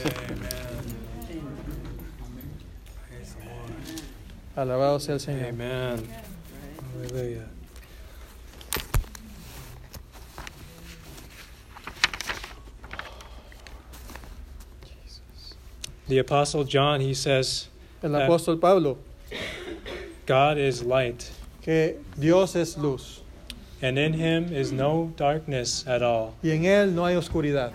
Alabado sea el Señor. Amen. Hallelujah. The Apostle John, he says, El that apóstol Pablo, God is light, que Dios es luz and in him is no darkness at all. y en él no hay oscuridad.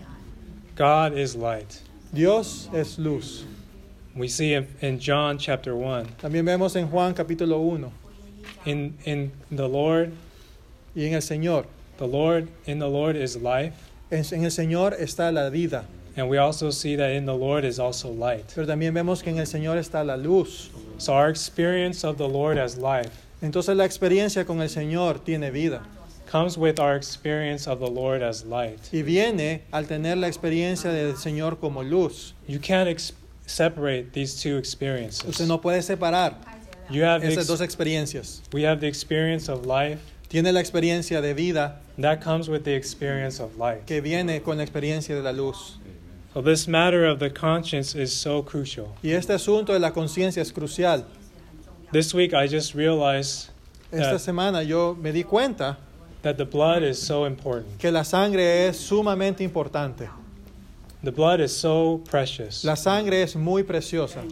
God is light. Dios es luz. We see in, in John chapter one, También vemos en Juan capítulo uno, in in the Lord, y en el Señor. the Lord in the Lord is life, En, en el Señor está la vida, and we also see that in the Lord is also light. pero también vemos que en el Señor está la luz. So our experience of the Lord as life Entonces la experiencia con el Señor tiene vida comes with our experience of the Lord as light. y viene al tener la experiencia del Señor como luz. You can't ex- separate these two experiences. Usted no puede separar You have the esas ex- dos experiencias. we have the experience of life Tiene la experiencia de vida that comes with the experience of light. que viene con la experiencia de la luz. So this matter of the conscience is so crucial. Y este asunto de la conciencia es crucial. This week I just realized Esta that, semana yo me di cuenta that the blood is so important. que la sangre es sumamente importante. The blood is so precious. La sangre es muy preciosa.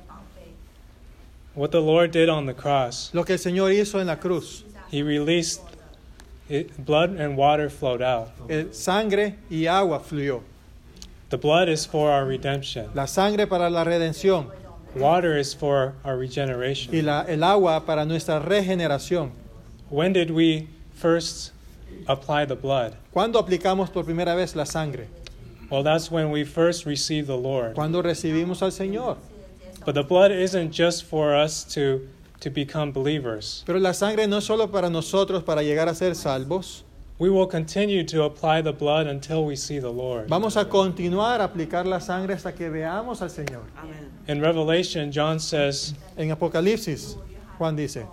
What the Lord did on the cross, Lo que el Señor hizo en la cruz, He released it, blood and water flowed out. el sangre y agua fluyó. The blood is for our redemption. La sangre para la redención Water is for our regeneration. y la, el agua para nuestra regeneración. When did we first apply the blood? ¿Cuándo aplicamos por primera vez la sangre? Well, that's when we first received the Lord. Cuando recibimos al Señor. But the blood isn't just for us to, to become believers. Pero la sangre no es solo para nosotros para llegar a ser salvos. We will continue to apply the blood until we see the Lord. Vamos a continuar a aplicar la sangre hasta que veamos al Señor. In Revelation, John says En Apocalipsis, Juan dice,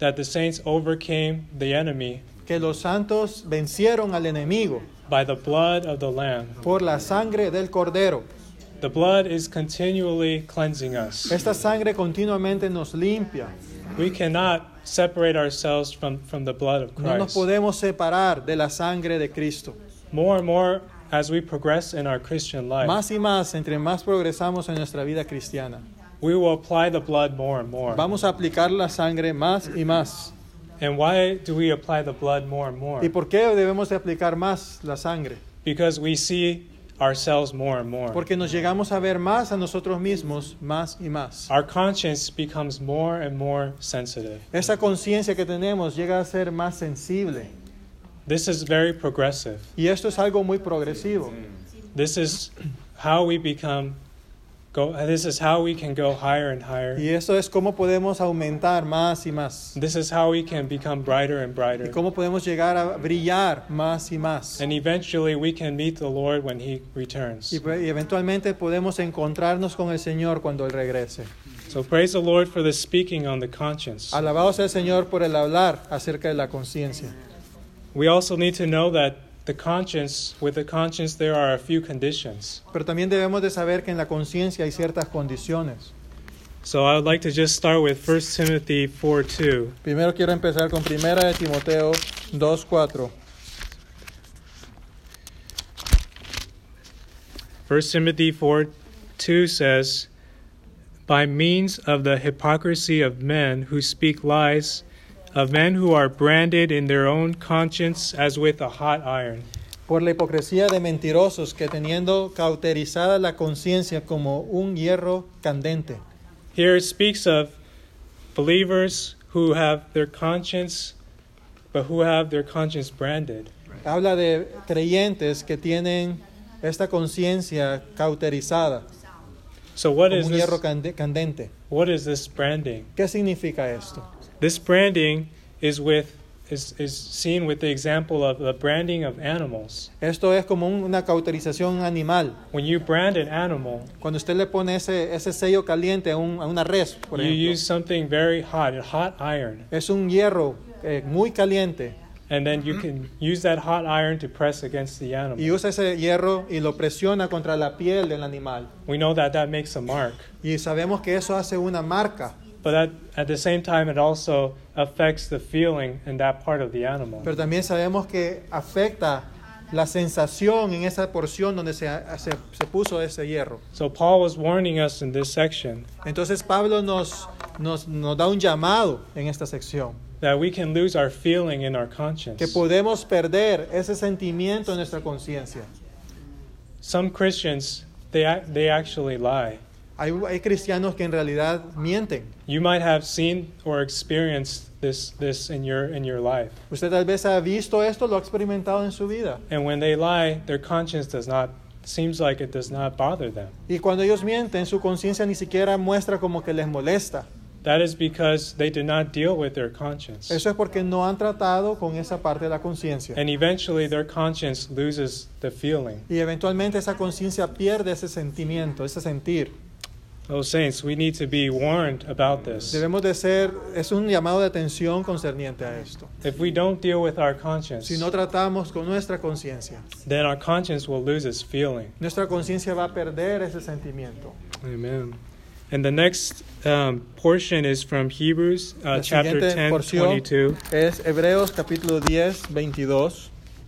that the saints overcame the enemy que los santos vencieron al enemigo by the blood of the Lamb. por la sangre del Cordero. The blood is continually cleansing us. Esta sangre continuamente nos limpia. We cannot separate ourselves from, from the blood of No nos Christ. podemos separar de la sangre de Cristo. More and more as we progress in our Christian life, Más y más, entre más progresamos en nuestra vida cristiana, we will apply the blood more and more. vamos a aplicar la sangre más y más. And why do we apply the blood more and more? ¿Y por qué debemos de aplicar más la sangre? Because we see ourselves more and more. Porque nos llegamos a ver más a nosotros mismos, más y más. Our conscience becomes more and more sensitive. Esa conciencia que tenemos llega a ser más sensible. This is very progressive. Y esto es algo muy progresivo. This is how we become go this is how we can go higher and higher. Y eso es cómo podemos aumentar más y más. This is how we can become brighter and Y brighter. cómo podemos llegar a brillar más y más. And eventually we can meet the Lord when he returns. Y, y eventualmente podemos encontrarnos con el Señor cuando Él regrese. So praise the Lord for the speaking on the conscience. Alabado sea el Señor por el hablar acerca de la conciencia. We also need to know that the conscience, with the conscience there are a few conditions. Pero también debemos de saber que en la conciencia hay ciertas condiciones. So I would like to just start with First Timothy four two. Primero quiero empezar con Primera de Timoteo dos cuatro. First Timothy four two says, by means of the hypocrisy of men who speak lies, of men who are branded in their own conscience as with a hot iron. Por la hipocresía de mentirosos que teniendo cauterizada la conciencia como un hierro candente. Here it speaks of believers who have their conscience, but who have their conscience branded. Habla de creyentes que tienen esta conciencia cauterizada So what como is un this? hierro cande- candente. What is this branding? ¿Qué significa esto? This branding is with is, is seen with the example of the branding of animals. Esto es como un- una cauterización animal. When you brand an animal, Cuando usted le pone ese, ese sello caliente a, un- a una res, por you ejemplo, use something very hot, a hot iron, es un hierro eh, muy caliente and then you can use that hot iron to press against the y animal. usa ese hierro y lo presiona contra la piel del animal. We know that that makes a mark, Y sabemos que eso hace una marca, but that, at the same time it also affects the feeling in that part of the animal. pero también sabemos que afecta la sensación en esa porción donde se, se, se puso ese hierro. So Paul was warning us in this section Entonces Pablo nos, nos, nos da un llamado en esta sección, that we can lose our feeling in our que conscience. podemos perder ese sentimiento en nuestra conciencia. Some Christians, they ac- they actually lie. Hay, hay cristianos que en realidad mienten. You might have seen or experienced this this in your in your life. Usted tal vez ha visto esto, lo ha experimentado en su vida. And when they lie, their conscience does not seems like it does not bother them. Y cuando ellos mienten, su conciencia ni siquiera muestra como que les molesta. That is because they did not deal with their conscience. Eso es porque no han tratado con esa parte de la conciencia. And eventually their conscience loses the feeling. Y eventualmente esa conciencia pierde ese sentimiento, ese sentir. Oh saints, we need to be warned about this. Debemos de ser, es un llamado de atención concerniente a esto. If we don't deal with our conscience, Si no tratamos con nuestra conciencia, then our conscience will lose its feeling. nuestra conciencia va a perder ese sentimiento. Amen. And the next um, portion is from Hebrews uh, La chapter siguiente ten, porción twenty-two. es Hebreos capítulo diez, veintidós.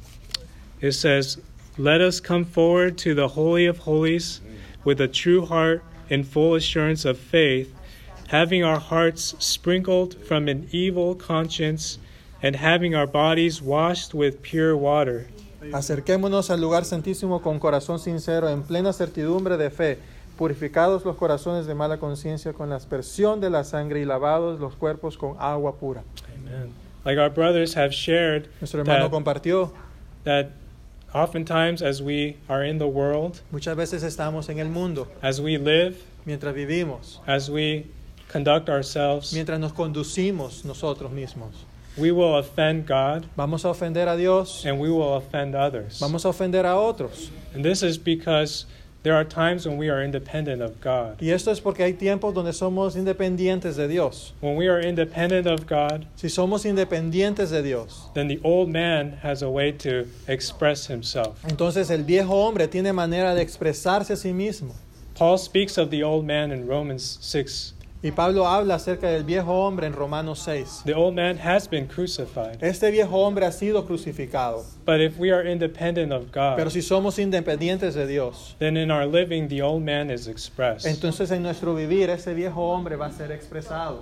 It says, "Let us come forward to the Holy of Holies with a true heart in full assurance of faith, having our hearts sprinkled from an evil conscience and having our bodies washed with pure water." Acerquémonos al lugar santísimo con corazón sincero, en plena certidumbre de fe, purificados los corazones de mala conciencia con la aspersión de la sangre y lavados los cuerpos con agua pura. Amen. Like our brothers have shared Nuestro hermano that, compartió, that oftentimes as we are in the world, muchas veces estamos en el mundo, as we live, mientras vivimos, as we conduct ourselves, mientras nos conducimos nosotros mismos. we will offend God Vamos a ofender a Dios, and we will offend others. vamos a ofender a otros. And this is because There are times when we are independent of God. Y esto es porque hay tiempos donde somos independientes de Dios. When we are independent of God, Si somos independientes de Dios, then the old man has a way to express himself. entonces el viejo hombre tiene manera de expresarse a sí mismo. Paul speaks of the old man in Romans six. Y Pablo habla acerca del viejo hombre en Romanos seis. The old man has been crucified. Este viejo hombre ha sido crucificado. But if we are independent of Pero God, si somos independientes de Dios, then in our living the old man is expressed. entonces en nuestro vivir ese viejo hombre va a ser expresado.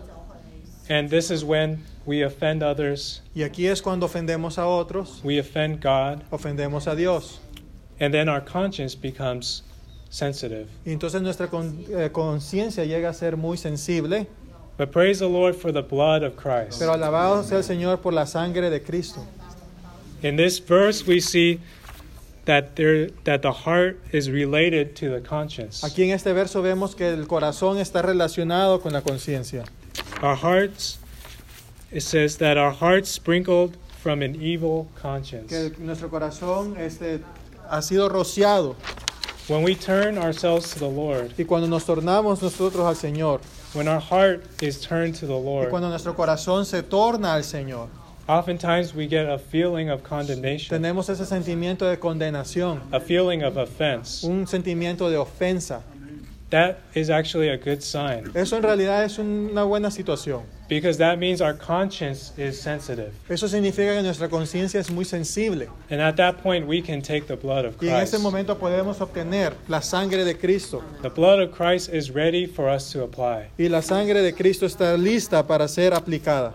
And this is when we offend others, Y aquí es cuando ofendemos a otros, we offend God, ofendemos a Dios. and then our conscience becomes sensitive. Y entonces nuestra con- eh, conciencia llega a ser muy sensible. But praise the Lord for the blood of Christ. Pero alabado sea el Señor por la sangre de Cristo. In this verse we see that there that the heart is related to the conscience. Aquí en este verso vemos que el corazón está relacionado con la conciencia. Our hearts, it says that our hearts sprinkled from an evil conscience. Que el- nuestro corazón este, ha sido rociado. When we turn ourselves to the Lord, Y cuando nos tornamos nosotros al Señor, when our heart is turned to the y Lord, cuando nuestro corazón se torna al Señor, oftentimes we get a feeling of condemnation, tenemos ese sentimiento de condenación, a feeling of offense. un sentimiento de ofensa. That is actually a good sign, Eso en realidad es una buena situación. because that means our conscience is sensitive. Eso significa que nuestra conciencia es muy sensible. And at that point we can take the blood of Y en ese Christ. momento podemos obtener la sangre de Cristo. The blood of Christ is ready for us to apply. Y la sangre de Cristo está lista para ser aplicada.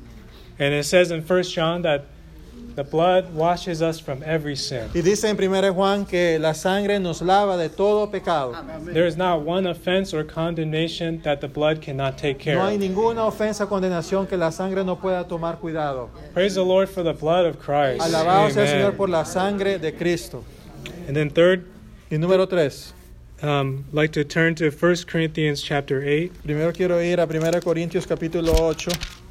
And it says in First John that the blood washes us from every sin. Y dice en primera Juan que la sangre nos lava de todo pecado. There is not one offense or condemnation that the blood cannot take care No hay of. ninguna ofensa o condenación que la sangre no pueda tomar cuidado. Praise the Lord for the blood of Christ. Alabado sea el Amen. Señor por la sangre de Cristo. And then third, Y número tres. um, I'd like to turn to First Corinthians chapter eight. Primero quiero ir a primera Corintios capítulo ocho.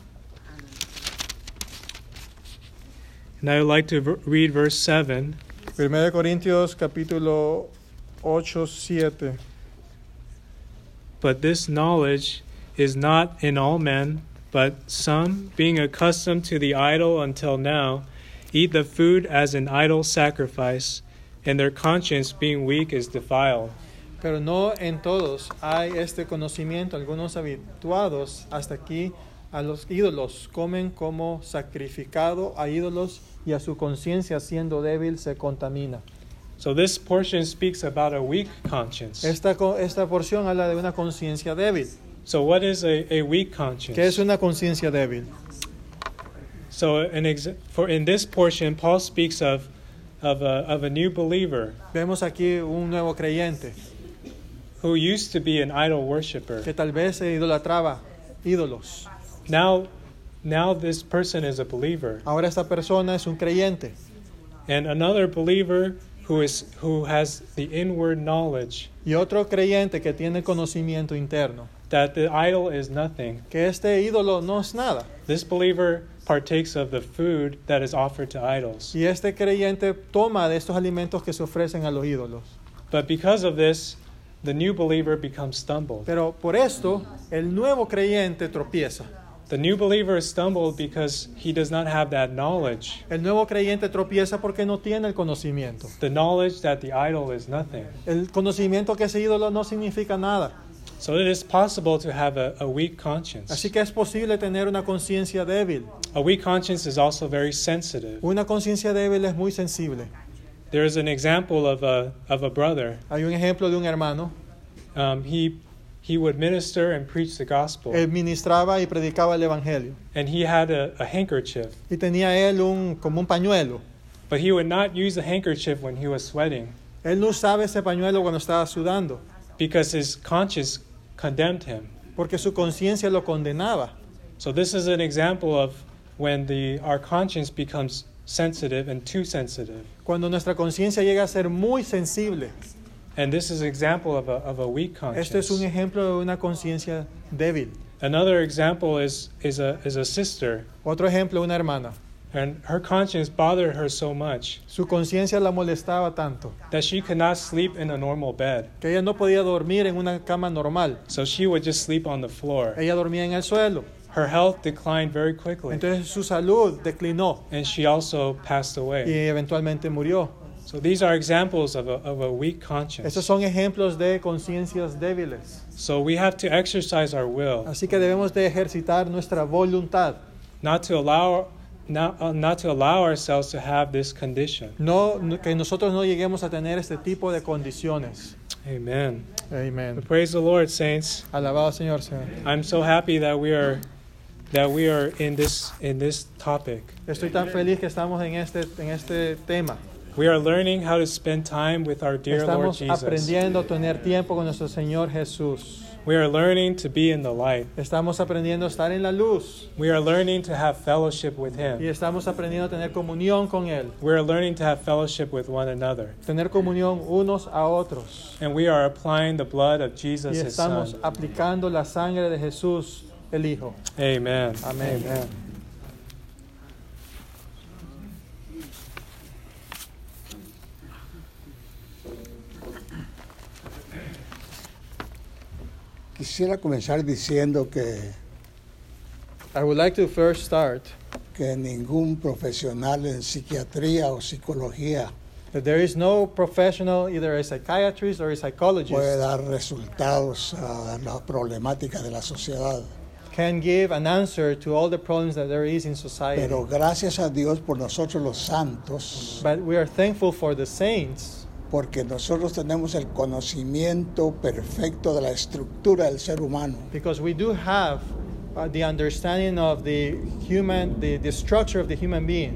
And I would like to v- read verse seven. primera Corintios capítulo ocho, siete. But this knowledge is not in all men, but some, being accustomed to the idol until now, eat the food as an idol sacrifice, and their conscience, being weak, is defiled. Pero no en todos hay este conocimiento. Algunos habituados hasta aquí a los ídolos comen como sacrificado a ídolos y a su conciencia siendo débil se contamina. So this portion speaks about a weak conscience. Esta, co- esta porción habla de una conciencia débil. So what is a, a weak ¿Qué es conscience? una conciencia débil? So an ex- for in this portion, Paul speaks of of a, of a new believer Vemos aquí un nuevo creyente who used to be an idol worshiper. que tal vez se idolatraba ídolos. Now, now this person is a believer, Ahora esta persona es un creyente. and another believer who is who has the inward knowledge Y otro creyente que tiene conocimiento interno. that the idol is nothing. Que este ídolo no es nada. This believer partakes of the food that is offered to idols. Y este creyente toma de estos alimentos que se ofrecen a los ídolos. But because of this, the new believer becomes stumbled. Pero por esto, el nuevo creyente tropieza. The new believer is stumbled because he does not have that knowledge. El nuevo creyente tropieza porque no tiene el conocimiento. The knowledge that the idol is nothing. El conocimiento que ese ídolo no significa nada. So it is possible to have a, a weak conscience. Así que es posible tener una conciencia débil. A weak conscience is also very sensitive. Una conciencia débil es muy sensible. There is an example of a of a brother. Hay un ejemplo de un hermano. Um, he he would minister and preach the gospel, Él ministraba y predicaba el evangelio. and he had a, a handkerchief, Y tenía él un, como un pañuelo. but he would not use the handkerchief when he was sweating Él no usaba ese pañuelo cuando estaba sudando, because his conscience condemned him. porque su conciencia lo condenaba. So this is an example of when the our conscience becomes sensitive and too sensitive. Cuando nuestra conciencia llega a ser muy sensible. And this is an example of a, of a weak Este es un conscience. ejemplo de una conciencia débil. Another example is, is, a, is a sister. Otro ejemplo, una hermana. And her conscience bothered her so much Su conciencia la molestaba tanto that she could not sleep in a normal bed. que ella no podía dormir en una cama normal. So she would just sleep on the floor. Ella dormía en el suelo. Her health declined very quickly, Entonces su salud declinó and she also passed y away. eventualmente murió. So these are examples of a, of a weak conscience. Estos son ejemplos de conciencias débiles. So we have to exercise our will, Así que debemos de ejercitar nuestra voluntad. not to allow not, uh, not to allow ourselves to have this condition. No, no- que nosotros no lleguemos a tener este tipo de condiciones. Amen. Amén. Praise the Lord, saints. Alabado Señor, Señor. I'm so happy that we are that we are in this in this topic. Estoy tan feliz que estamos en este, en este tema. We are learning how to spend time with our dear Lord Estamos Jesus. aprendiendo a tener tiempo con nuestro Señor Jesús. We are learning to be in the light. Estamos aprendiendo a estar en la luz. We are learning to have fellowship with Y Him. estamos aprendiendo a tener comunión con Él. We are learning to have fellowship with one another. Tener comunión unos a otros. And we are applying the blood of Jesus, Y His estamos Son. aplicando la sangre de Jesús, el Hijo. Amen. Amén. Amen. Quisiera comenzar diciendo que, I would like to first start que ningún profesional en psiquiatría o psicología that there is no professional, either a psychiatrist or a psychologist, puede dar resultados a la problemática de la sociedad. can give an answer to all the problems that there is in society. Pero gracias a Dios por nosotros los santos, But we are thankful for the saints porque nosotros tenemos el conocimiento perfecto de la estructura del ser humano. because we do have uh, the understanding of the human, the, the structure of the human being.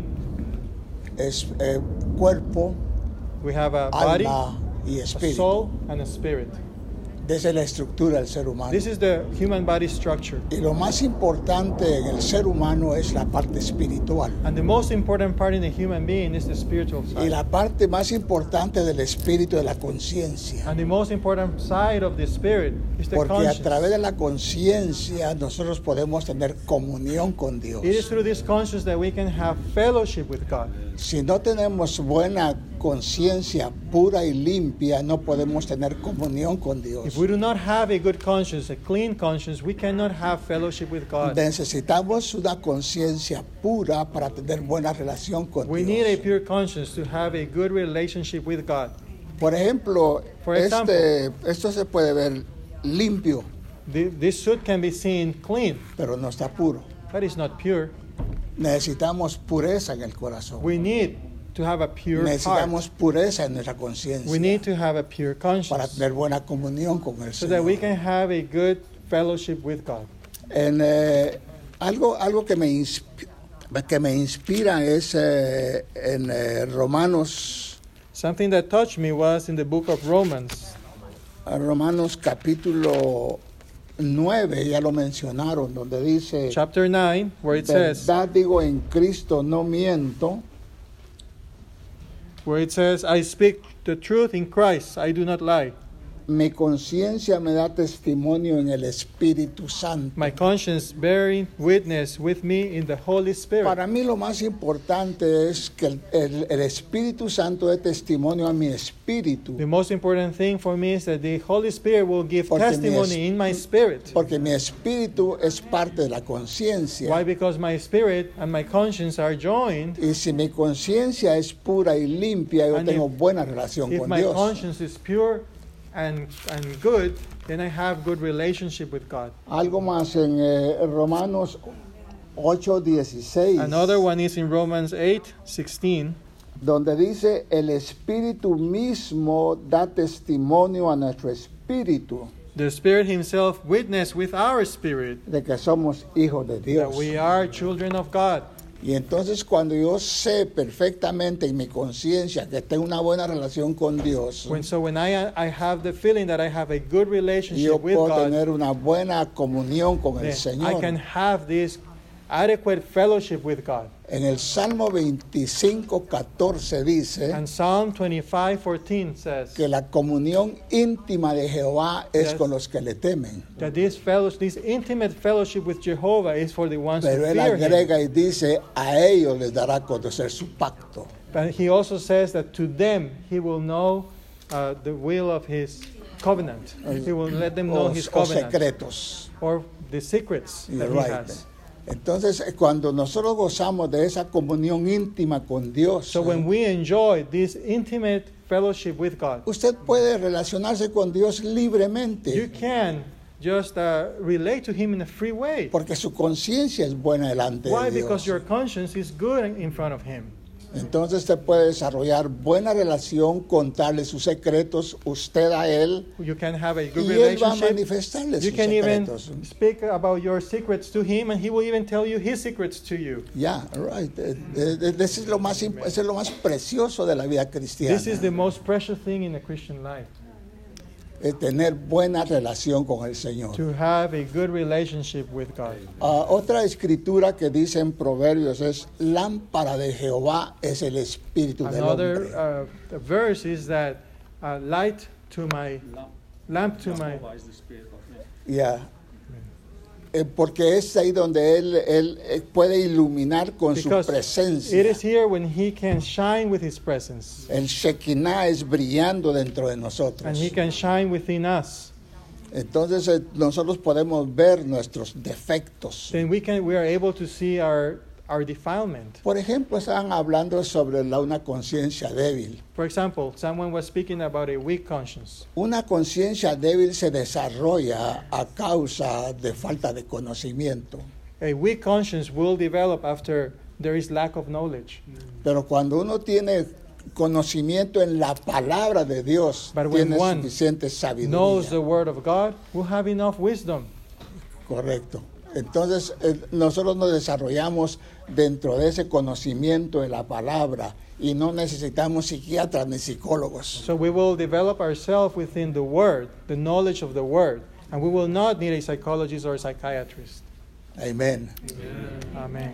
Es eh, cuerpo, We have a body, alma y a espíritu. soul, and a spirit. Esa es la estructura del ser humano. This is the human body structure. Y lo más importante en el ser humano es la parte espiritual. And the most important part in the human being is the spiritual Y side. la parte más importante del espíritu es la conciencia. And the most important side of the spirit is the Porque a conscience. través de la conciencia nosotros podemos tener comunión con Dios. It is through this conscience that we can have fellowship with God. Si no tenemos buena conciencia pura y limpia, no podemos tener comunión con Dios. If we do not have a good conscience, a clean conscience, we cannot have fellowship with God. Necesitamos una conciencia pura para tener buena relación con We need a Dios. pure conscience to have a good relationship with God. Por ejemplo, For este, esto se puede ver limpio, The- This suit can be seen clean, pero no está puro. but it's not pure. Necesitamos pureza en el corazón. We need to have a pure heart. Necesitamos pureza en nuestra We conciencia need to have a pure para conscience tener buena comunión con el so that we Señor. can have a good fellowship with God. En, eh, algo algo que, me insp- que me inspira es eh, en eh, Romanos, Something that touched me was in the book of Romans, Romanos capítulo nueve, ya lo mencionaron, donde dice, chapter nine, where it says, verdad digo en Cristo no miento, where it says, I speak the truth in Christ, I do not lie. mi conciencia me da testimonio en el Espíritu Santo. My conscience bearing witness with me in the Holy Spirit. Para mí lo más importante es que el, el- el Espíritu Santo dé testimonio a mi espíritu, The most important thing for me is that the Holy Spirit will give Porque mi testimony es- in my spirit. porque mi espíritu es parte de la conciencia. Why? Because my spirit and my conscience are joined. Y si mi conciencia es pura y limpia, yo And tengo if- buena relación If con my Dios. conscience is pure and, and good, then I have good relationship with God. Algo más en eh, Romanos ocho dieciséis, Another one is in Romans eight sixteen, donde dice, el Espíritu mismo da testimonio a nuestro espíritu the Spirit Himself witness with our spirit de que somos hijos de that Dios. we are children of God. Y entonces cuando yo sé perfectamente en mi conciencia que tengo una buena relación con Dios, When, so when I, I have the feeling that I have a good yo relationship with puedo God, tener una buena comunión con el then I Señor. can have this adequate fellowship with God. En el Salmo veinticinco, catorce dice And Psalm twenty-five fourteen says que la comunión íntima de Jehová es Yes. con los que le temen. that this fellowship, this intimate fellowship with Jehovah is for the ones Pero who él fear Him. agrega y dice, a ellos les dará a conocer su pacto. But He also says that to them He will know uh, the will of His covenant. He will let them know O, His o covenant secretos. or the secrets that He Right. has. Entonces, eh, cuando nosotros gozamos de esa comunión íntima con Dios, So when eh, we enjoy this intimate fellowship with God, usted puede relacionarse con Dios you libremente, can just uh, relate to Him in a free way. porque su conciencia es buena delante Why? de Because Dios. your conscience is good in front of Him. Entonces usted puede desarrollar buena relación, contarle sus secretos, usted a Él, You can have a y good Él va a relationship. manifestarle You sus can even secretos. speak about your secrets to Him, and He will even tell you His secrets to you. Ya, right. Eh, eh, Eso es lo más, imp- eso es lo más precioso de la vida cristiana. This is the most precious thing in the Christian life, Es tener buena relación con el Señor. to have a good relationship with God. Ah, otra escritura que dice en Proverbios es, lámpara de Jehová es el espíritu del Another hombre. uh, verse is that uh, light to my lamp to my Ya. Eh, porque es ahí donde él, él, eh, puede iluminar con su because presencia. it is here when He can shine with His presence, El Shekinah es brillando dentro de nosotros. and He can shine within us. Entonces eh, nosotros podemos ver nuestros defectos. Then we can we are able to see our our defilement. Por ejemplo, estaban hablando sobre la, una conciencia débil. For example, someone was speaking about a weak conscience. Una conciencia débil se desarrolla a causa de falta de conocimiento. A weak conscience will develop after there is lack of knowledge. Pero cuando uno tiene conocimiento en la palabra de Dios, But when tiene one suficiente Knows the sabiduría. word of God, will have enough wisdom. Correcto. Entonces, eh, nosotros nos desarrollamos dentro de ese conocimiento de la palabra y no necesitamos psiquiatras ni psicólogos. So we will develop ourselves within the word, the knowledge of the word, and we will not need a psychologist or a psychiatrist. Amén. Amen.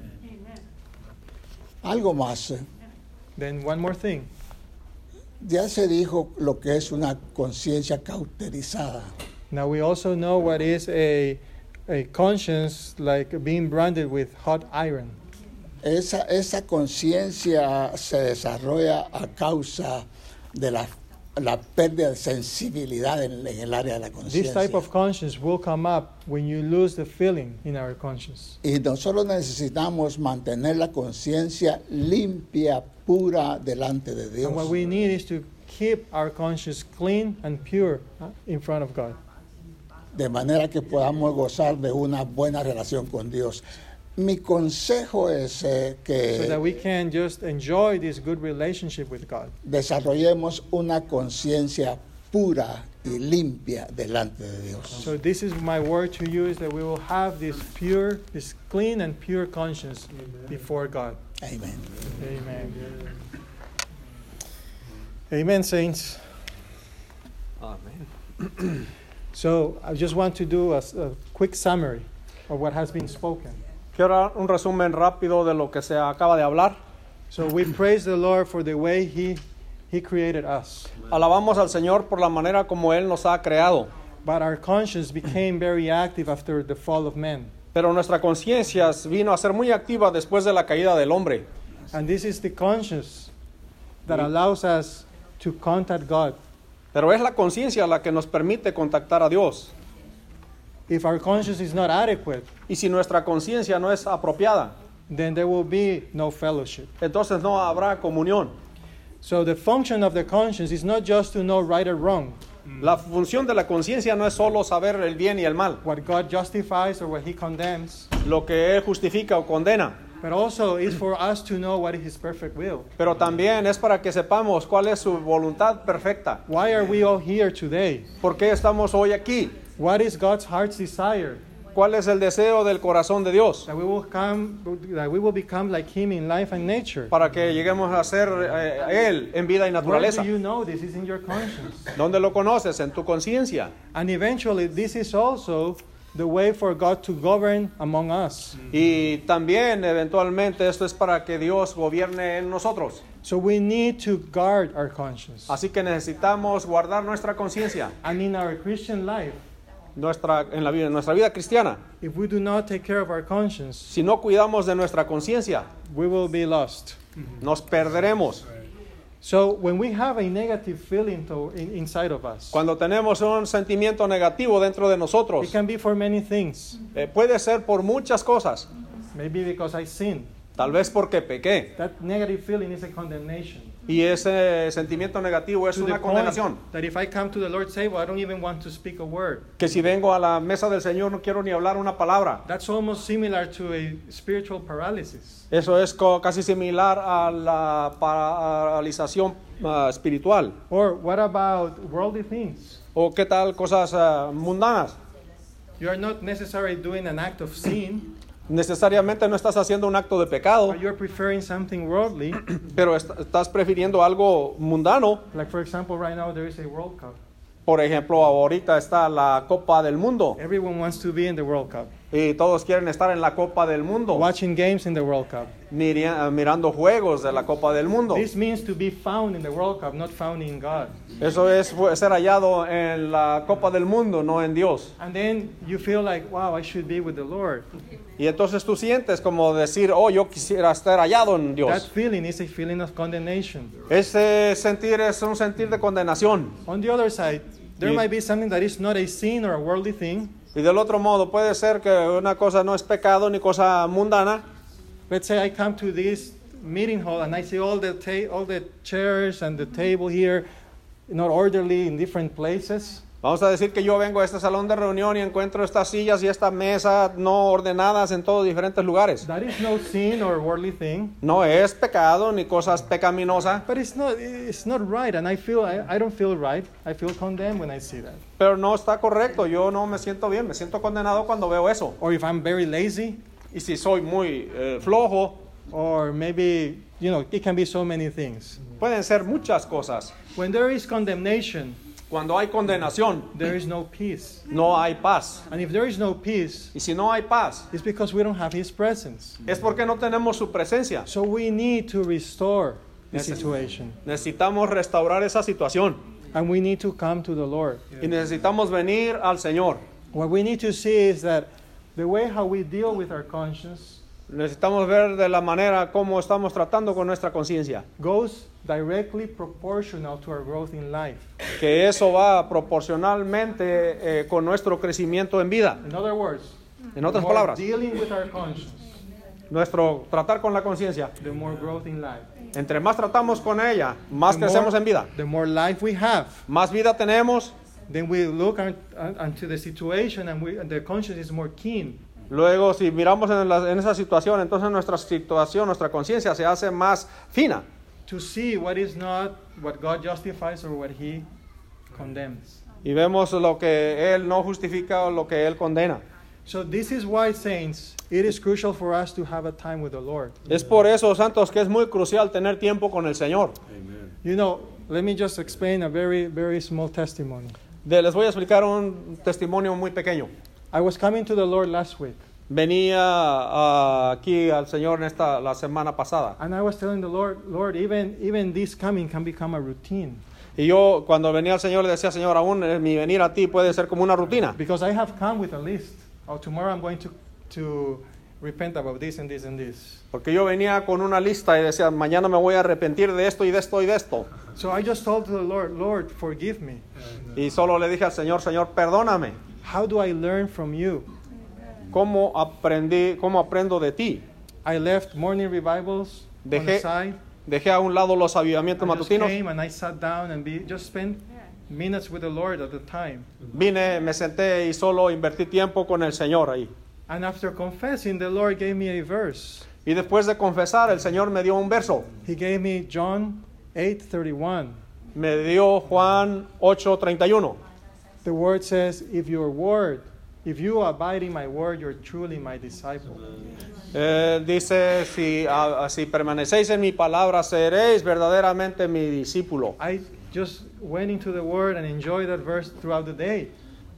Algo más. eh. Then one more thing. Ya se dijo lo que es una conciencia cauterizada. Now we also know what is a a conscience like being branded with hot iron. Esa, esa conciencia se desarrolla a causa de la, la pérdida de sensibilidad en, en el área de la This type conciencia. of conscience will come up when you lose the feeling in our conscience. Y nosotros necesitamos mantener la conciencia limpia, pura delante de Dios. And what we need is to keep our conscience clean and pure uh, in front of God, De manera que podamos gozar de una buena relación con Dios. Mi consejo es eh, so that que we can just enjoy this good relationship with God. desarrollemos una conciencia pura y limpia delante de Dios. So this is my word to you, is that we will have this pure, this clean and pure conscience before God. Amén. Amen. Amen, saints. Amén. So I just want to do a, a quick summary of what has been spoken. Quiero dar un resumen rápido de lo que se acaba de hablar. So we praise the Lord for the way He He created us. Alabamos al Señor por la manera como Él nos ha creado. But our conscience became very active after the fall of man. Pero nuestra conciencia vino a ser muy activa después de la caída del hombre. And this is the conscience that allows us to contact God. Pero es la conciencia la que nos permite contactar a Dios. If our conscience is not adequate, Y si nuestra conciencia no es apropiada, then there will be no fellowship. entonces no habrá comunión. So the function of the conscience is not just to know right or wrong, La función de la conciencia no es solo saber el bien y el mal, what God justifies or what He condemns, lo que Él justifica o condena, but also is for us to know what is His perfect will. pero también es para que sepamos cuál es su voluntad perfecta. Why are we all here today? ¿Por qué estamos hoy aquí? What is God's heart's desire? ¿Cuál es el deseo del corazón de Dios? That we will come, that we will become like Him in life and nature. Para que lleguemos a ser eh, Él en vida y Where naturaleza. do you know this is in your conscience? ¿Dónde lo conoces? En tu conciencia. And eventually, this is also the way for God to govern among us. Y también eventualmente esto es para que Dios gobierne en nosotros. So we need to guard our conscience. Así que necesitamos guardar nuestra conciencia, And in our Christian life, nuestra en la vida, en nuestra vida cristiana. if we do not take care of our conscience, Si no cuidamos de nuestra conciencia, we will be lost. nos perderemos. So when we have a negative feeling to, in, inside of us, Cuando tenemos un sentimiento negativo dentro de nosotros, it can be for many things. eh, puede ser por muchas cosas. Maybe because I sinned. Tal vez porque pequé. That negative feeling is a condemnation. Y ese sentimiento negativo es To the una condenación. point that if I come to the Lord's table, I don't even want to speak a word. Que si vengo a la mesa del Señor no quiero ni hablar una palabra. That's almost similar to a spiritual paralysis. Eso es co- casi similar a la paralización ah, espiritual. Or what about worldly things? ¿O qué tal cosas ah, mundanas? You are not necessarily doing an act of sin, Necesariamente no estás haciendo un acto de pecado, but you're preferring something worldly. pero est- estás prefiriendo algo mundano. Like, for example, right now there is a World Cup. Por ejemplo, ahorita está la Copa del Mundo Everyone wants to be in the World Cup. y todos quieren estar en la Copa del Mundo, Watching games in the World Cup. miri- ah, mirando juegos de la Copa del Mundo. This means to be found in the World Cup, not found in God. Eso es fu- ser hallado en la Copa del Mundo, no en Dios. And then you feel like, wow, I should be with the Lord. Y entonces tú sientes como decir, oh, yo quisiera estar hallado en That Dios. feeling is a feeling of condemnation. Ese sentir es un sentir de condenación. On the other side, there Y- might be something that is not a sin or a worldly thing. Y del otro modo, puede ser que una cosa no es pecado ni cosa mundana. Let's say I come to this meeting hall and I see all the ta- all the chairs and the table here not orderly in different places. Vamos a decir que yo vengo a este salón de reunión y encuentro estas sillas y esta mesa no ordenadas en todos diferentes lugares. That is no sin or worldly thing, No es pecado ni cosas pecaminosas, but it's not it's not right, and I feel I, I don't feel right. I feel condemned when I see that. pero no está correcto. Yo no me siento bien, me siento condenado cuando veo eso. Or if I'm very lazy, Y si soy muy eh, flojo, or maybe, you know, it can be so many things. pueden ser muchas cosas. When there is condemnation, Cuando hay condenación, there is no peace. no hay paz. And if there is no peace, Y si no hay paz, it's because we don't have His presence. es porque no tenemos su presencia. So we need to restore the Neces- situation. Necesitamos restaurar esa situación. And we need to come to the Lord. Y necesitamos venir al Señor. What we need to see is that the way how we deal with our conscience Necesitamos ver de la manera como estamos tratando con nuestra conciencia. goes directly proportional to our growth in life. Que eso va proporcionalmente eh, con nuestro crecimiento en vida. In other words, En the otras more palabras, dealing with our conscience, nuestro tratar con la conciencia. the more growth in life. Entre más tratamos con ella, más The crecemos more, en vida. the more life we have, Más vida tenemos. then we look at, at, into the situation and, we, and the conscience is more keen. Luego, si miramos en, la- en esa situación, entonces nuestra situación, nuestra conciencia se hace más fina. To see what is not what God justifies or what He condemns. Y vemos lo que Él no justifica o lo que Él condena. So this is why, saints, it is crucial for us to have a time with the Lord. Es por eso, santos, que es muy crucial tener tiempo con el Señor. You know, let me just explain a very, very small testimony. De- les voy a explicar un testimonio muy pequeño. I was coming to the Lord last week, Venía ah, aquí al Señor en esta, la semana pasada. and I was telling the Lord, Lord, even, even this coming can become a routine. Y yo cuando venía al Señor le decía, Señor, aún eh, mi venir a ti puede ser como una rutina. Because I have come with a list. Oh, tomorrow I'm going to, to repent about this and this and this. Porque yo venía con una lista y decía, mañana me voy a arrepentir de esto y de esto y de esto. So I just told the Lord, Lord, forgive me. Y solo le dije al Señor, Señor, perdóname. How do I learn from you? ¿Cómo aprendí, cómo aprendo de ti? I left morning revivals on the Dejé, side. dejé a un lado los avivamientos I just matutinos. came and I sat down and be, just spent minutes with the Lord at the time. Vine, me senté y solo invertí tiempo con el Señor ahí. And after confessing, the Lord gave me a verse. Y después de confesar, el Señor me dio un verso. He gave me John eight thirty-one. Me dio Juan ocho treinta y uno. The word says, if your word, if you abide in my word, you're truly my disciple. Eh, dice, si, ah, si permanecéis en mi palabra, seréis verdaderamente mi discípulo. I just went into the word and enjoyed that verse throughout the day.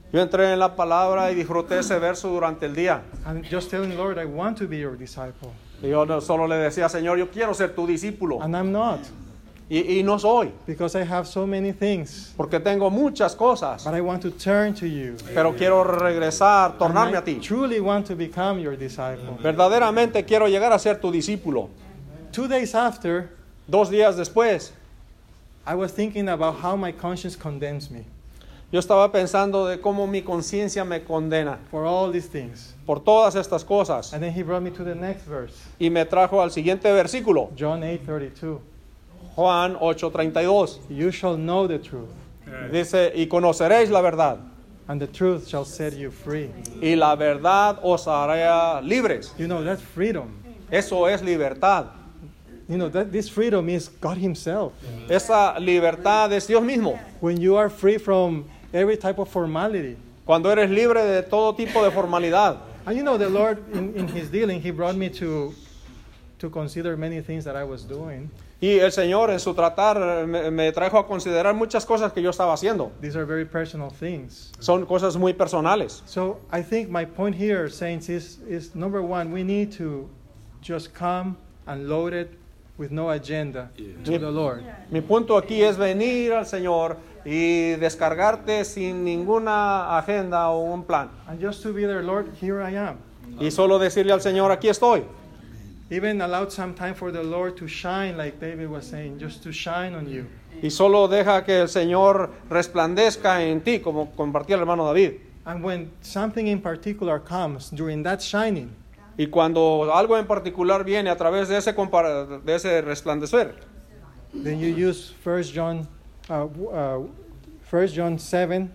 Yo entré en la palabra y disfruté ese verso durante el día. And just telling the Lord, I want to be your disciple. Y yo no- solo le decía, Señor, yo quiero ser tu discípulo. And I'm not, Y, y no soy, because I have so many things. porque tengo muchas cosas. But I want to turn to you. Pero quiero regresar, And tornarme I a ti. truly want to become your disciple. Verdaderamente quiero llegar a ser tu discípulo. Two days after, Dos días después, I was thinking about how my conscience condemns me yo estaba pensando de cómo mi conciencia me condena for all these things. por todas estas cosas. And then he brought me to the next verse, Y me trajo al siguiente versículo, John eight thirty-two. Juan ocho treinta y dos. You shall know the truth, Dice, y conoceréis la verdad, and the truth shall set you free. y la verdad os hará libres. You know, that's freedom. Eso es libertad. You know, that this freedom is God himself. Esa libertad es Dios mismo. When you are free from every type of formality. Cuando eres libre de todo tipo de formalidad. And you know, the Lord, in, in his dealing, he brought me to, to consider many things that I was doing. Y el Señor en su tratar me, me trajo a considerar muchas cosas que yo estaba haciendo. These are very personal things. Son cosas muy personales. So I think my point here, saints, is, is number one, we need to just come and load it with no agenda to the Lord. Mi punto aquí es venir al Señor y descargarte sin ninguna agenda o un plan. And just to be there, Lord, here I am. Y solo decirle al Señor, aquí estoy. Even allowed some time for the Lord to shine, like David was saying, just to shine on you. Y solo deja que el Señor resplandezca en ti, como compartía el hermano David. And when something in particular comes during that shining, Y cuando algo en particular viene a través de ese, compar- de ese resplandecer, then you use First John, uh, uh, First John seven,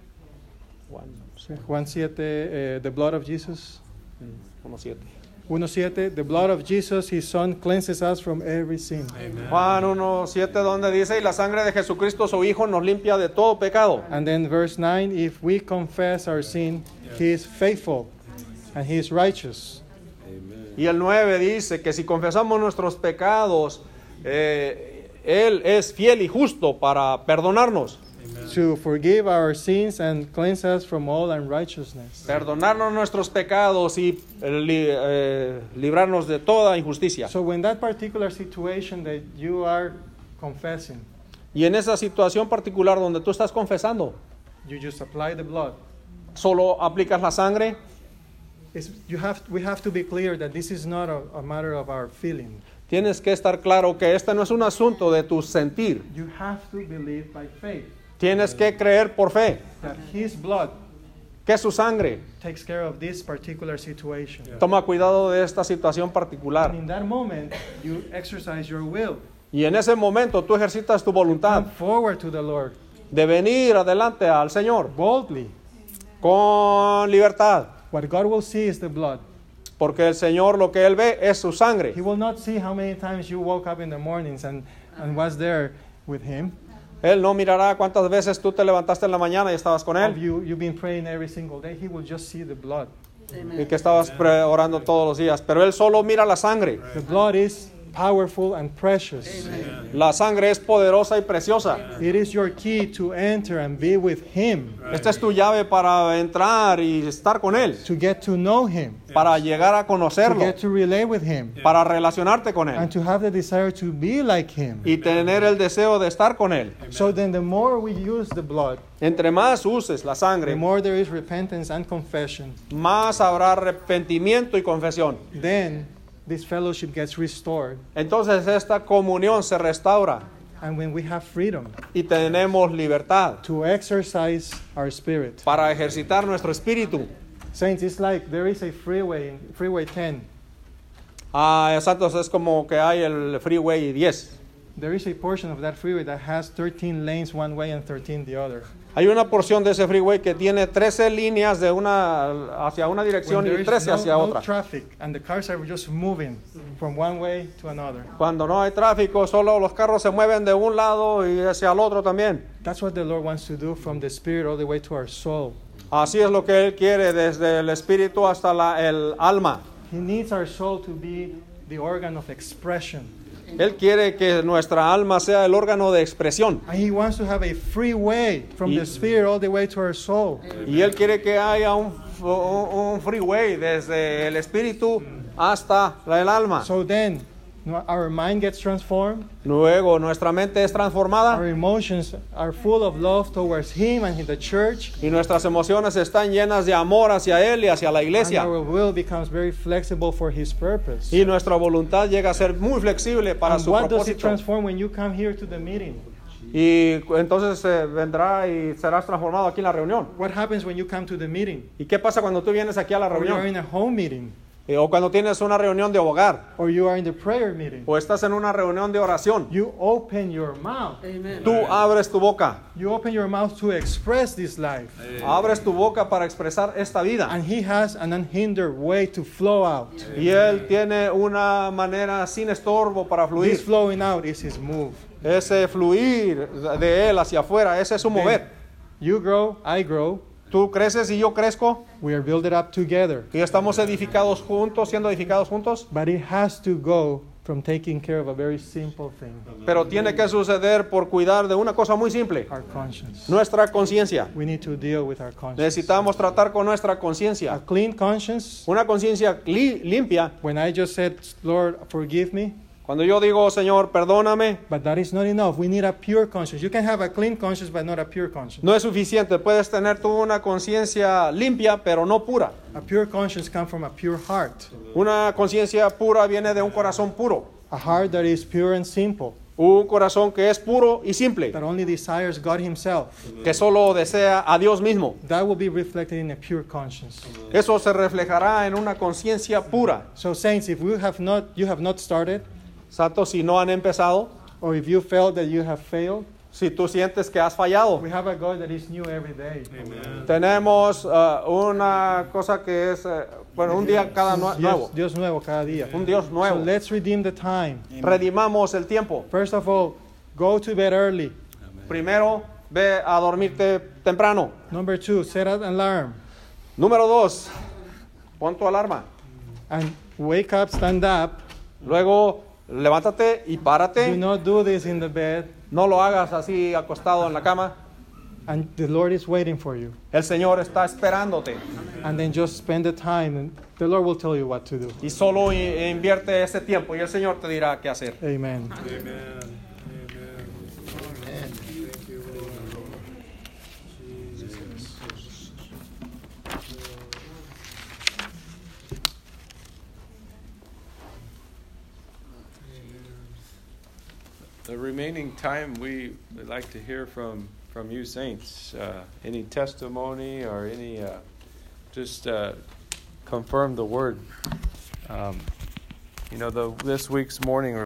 Juan siete, uh, the blood of Jesus. uno siete. one siete, the blood of Jesus, his son, cleanses us from every sin. Juan uno siete, donde dice, y la sangre de Jesucristo su Hijo nos limpia de todo pecado. And then verse nine, if we confess our sin, he is faithful and he is righteous. Y el nueve dice que si confesamos nuestros pecados, eh, Él es fiel y justo para perdonarnos. To forgive our sins and cleanse us from all unrighteousness. Perdonarnos nuestros pecados y eh, li- eh, librarnos de toda injusticia. So when that particular situation that you are confessing, Y en esa situación particular donde tú estás confesando, you just apply the blood. solo aplicas la sangre. It's, you have, we have to be clear that this is not a, a matter of our feeling. Tienes que estar claro que este no es un asunto de tu sentir. You have to believe by faith Tienes que creer por fe that his blood que su sangre takes care of this particular situation. toma cuidado de esta situación And particular. in that moment, you exercise your will. Y en ese momento tú ejercitas tu voluntad Come forward to the Lord de venir adelante al Señor boldly. con libertad. What God will see is the blood. Porque el Señor lo que Él ve es su sangre. He will not see how many times you woke up in the mornings and, and was there with him. Él no mirará cuántas veces tú te levantaste en la mañana y estabas con Of Él. you, you've been praying every single day. He will just see the blood. Y que estabas pre- orando todos los días. Pero Él solo mira la sangre. The blood is powerful and precious. La sangre es poderosa y preciosa. It is your key to enter and be with him, Esta es tu llave para entrar y estar con Él. to get to know him, Para llegar a to conocerlo. get to relate with him, Para relacionarte con Él. and to have the desire to be like him. Y tener el deseo de estar con Él. So then the more we use the blood, Entre más uses la the sangre, more there is repentance and confession. más habrá arrepentimiento y confesión. Then this fellowship gets restored. Entonces esta comunión se restaura And when we have freedom y tenemos libertad to exercise our spirit. para ejercitar nuestro espíritu. Saints, it's like there is a freeway, Freeway ten. Ah, Santos, es como que hay el Freeway diez. There is a portion of that freeway that has thirteen lanes one way and thirteen the other. Hay una porción de ese freeway que tiene trece líneas de una hacia una dirección When there y is trece no, hacia no otra. traffic and the cars are just moving from one way to another. Cuando no hay tráfico, solo los carros se mueven de un lado y hacia el otro también. That's what the Lord wants to do from the spirit all the way to our soul. Así es lo que Él quiere desde el espíritu hasta la, el alma. He needs our soul to be the organ of expression. Él quiere que nuestra alma sea el órgano de expresión. And He wants to have a free way from Y- the spirit all the way to our soul. Y Él quiere que haya un, un, un freeway desde el espíritu hasta el alma. So then, no- our mind gets transformed. Luego nuestra mente es Our transformada emotions are full of love towards Him and the church. y nuestras emociones están llenas de amor hacia Él y hacia la And iglesia. our will becomes very flexible for His purpose. Y nuestra voluntad llega a ser muy flexible para And su what does it propósito. transform when you come here to the meeting? Y entonces eh, vendrá y serás transformado aquí en la reunión. What happens when you come to the meeting? ¿Y qué pasa cuando tú vienes aquí a la Or you are reunión? in a home meeting? Eh, O cuando tienes una reunión de hogar. Or you are in the prayer meeting? O estás en una reunión de oración. You open your mouth. Tú abres tu boca. You open your mouth to express this life. Abres tu boca para expresar esta vida. And He has an unhindered way to flow out. Y Él tiene una manera sin estorbo para This fluir. flowing out is His move. Ese fluir de Él hacia afuera, ese es su mover. You grow, I grow. Tú creces y yo crezco We are built up together. y estamos edificados juntos, siendo edificados juntos. But it has to go from taking care of a very simple thing, Pero tiene que suceder por cuidar de una cosa muy simple, our conscience. nuestra conciencia. We need to deal with our conscience. Necesitamos tratar con nuestra A conciencia. clean conscience, Una conciencia li- limpia. when I just said, Lord, forgive me, Cuando yo digo, Señor, perdóname, but that is not enough. We need a pure conscience. You can have a clean conscience, but not a pure conscience. no es suficiente. Puedes tener tú una conciencia limpia, pero no pura. A pure conscience comes from a pure heart, Una conciencia pura viene de un corazón puro. a heart that is pure and simple, Un corazón que es puro y simple, that only desires God Himself. que solo desea a Dios mismo. That will be reflected in a pure conscience. Eso se reflejará en una conciencia pura. So, saints, if you have not, you have not started, Santos, si no han empezado, or if you felt that you have failed, si tú sientes que has fallado, we have a God that is new every day. tenemos uh, una cosa que es, eh, bueno, un día cada nue- nuevo, Dios, Dios nuevo cada día. un Dios So nuevo. let's redeem the time. Redimamos el tiempo. First of all, go to bed early. Primero, ve a dormirte temprano. Number two, set an alarm. Número dos, pon tu alarma. And wake up, stand up. Luego, levántate y Do párate. not do this in the bed. No lo hagas así acostado en la cama. And the Lord is waiting for you. El Señor está esperándote. And then just spend the time, and the Lord will tell you what to do. Y solo i- invierte ese tiempo y el Señor te dirá qué hacer. Amen. The remaining time, we would like to hear from, from you saints. Uh, any testimony or any, uh, just uh, confirm the word. Um, you know, the, this week's morning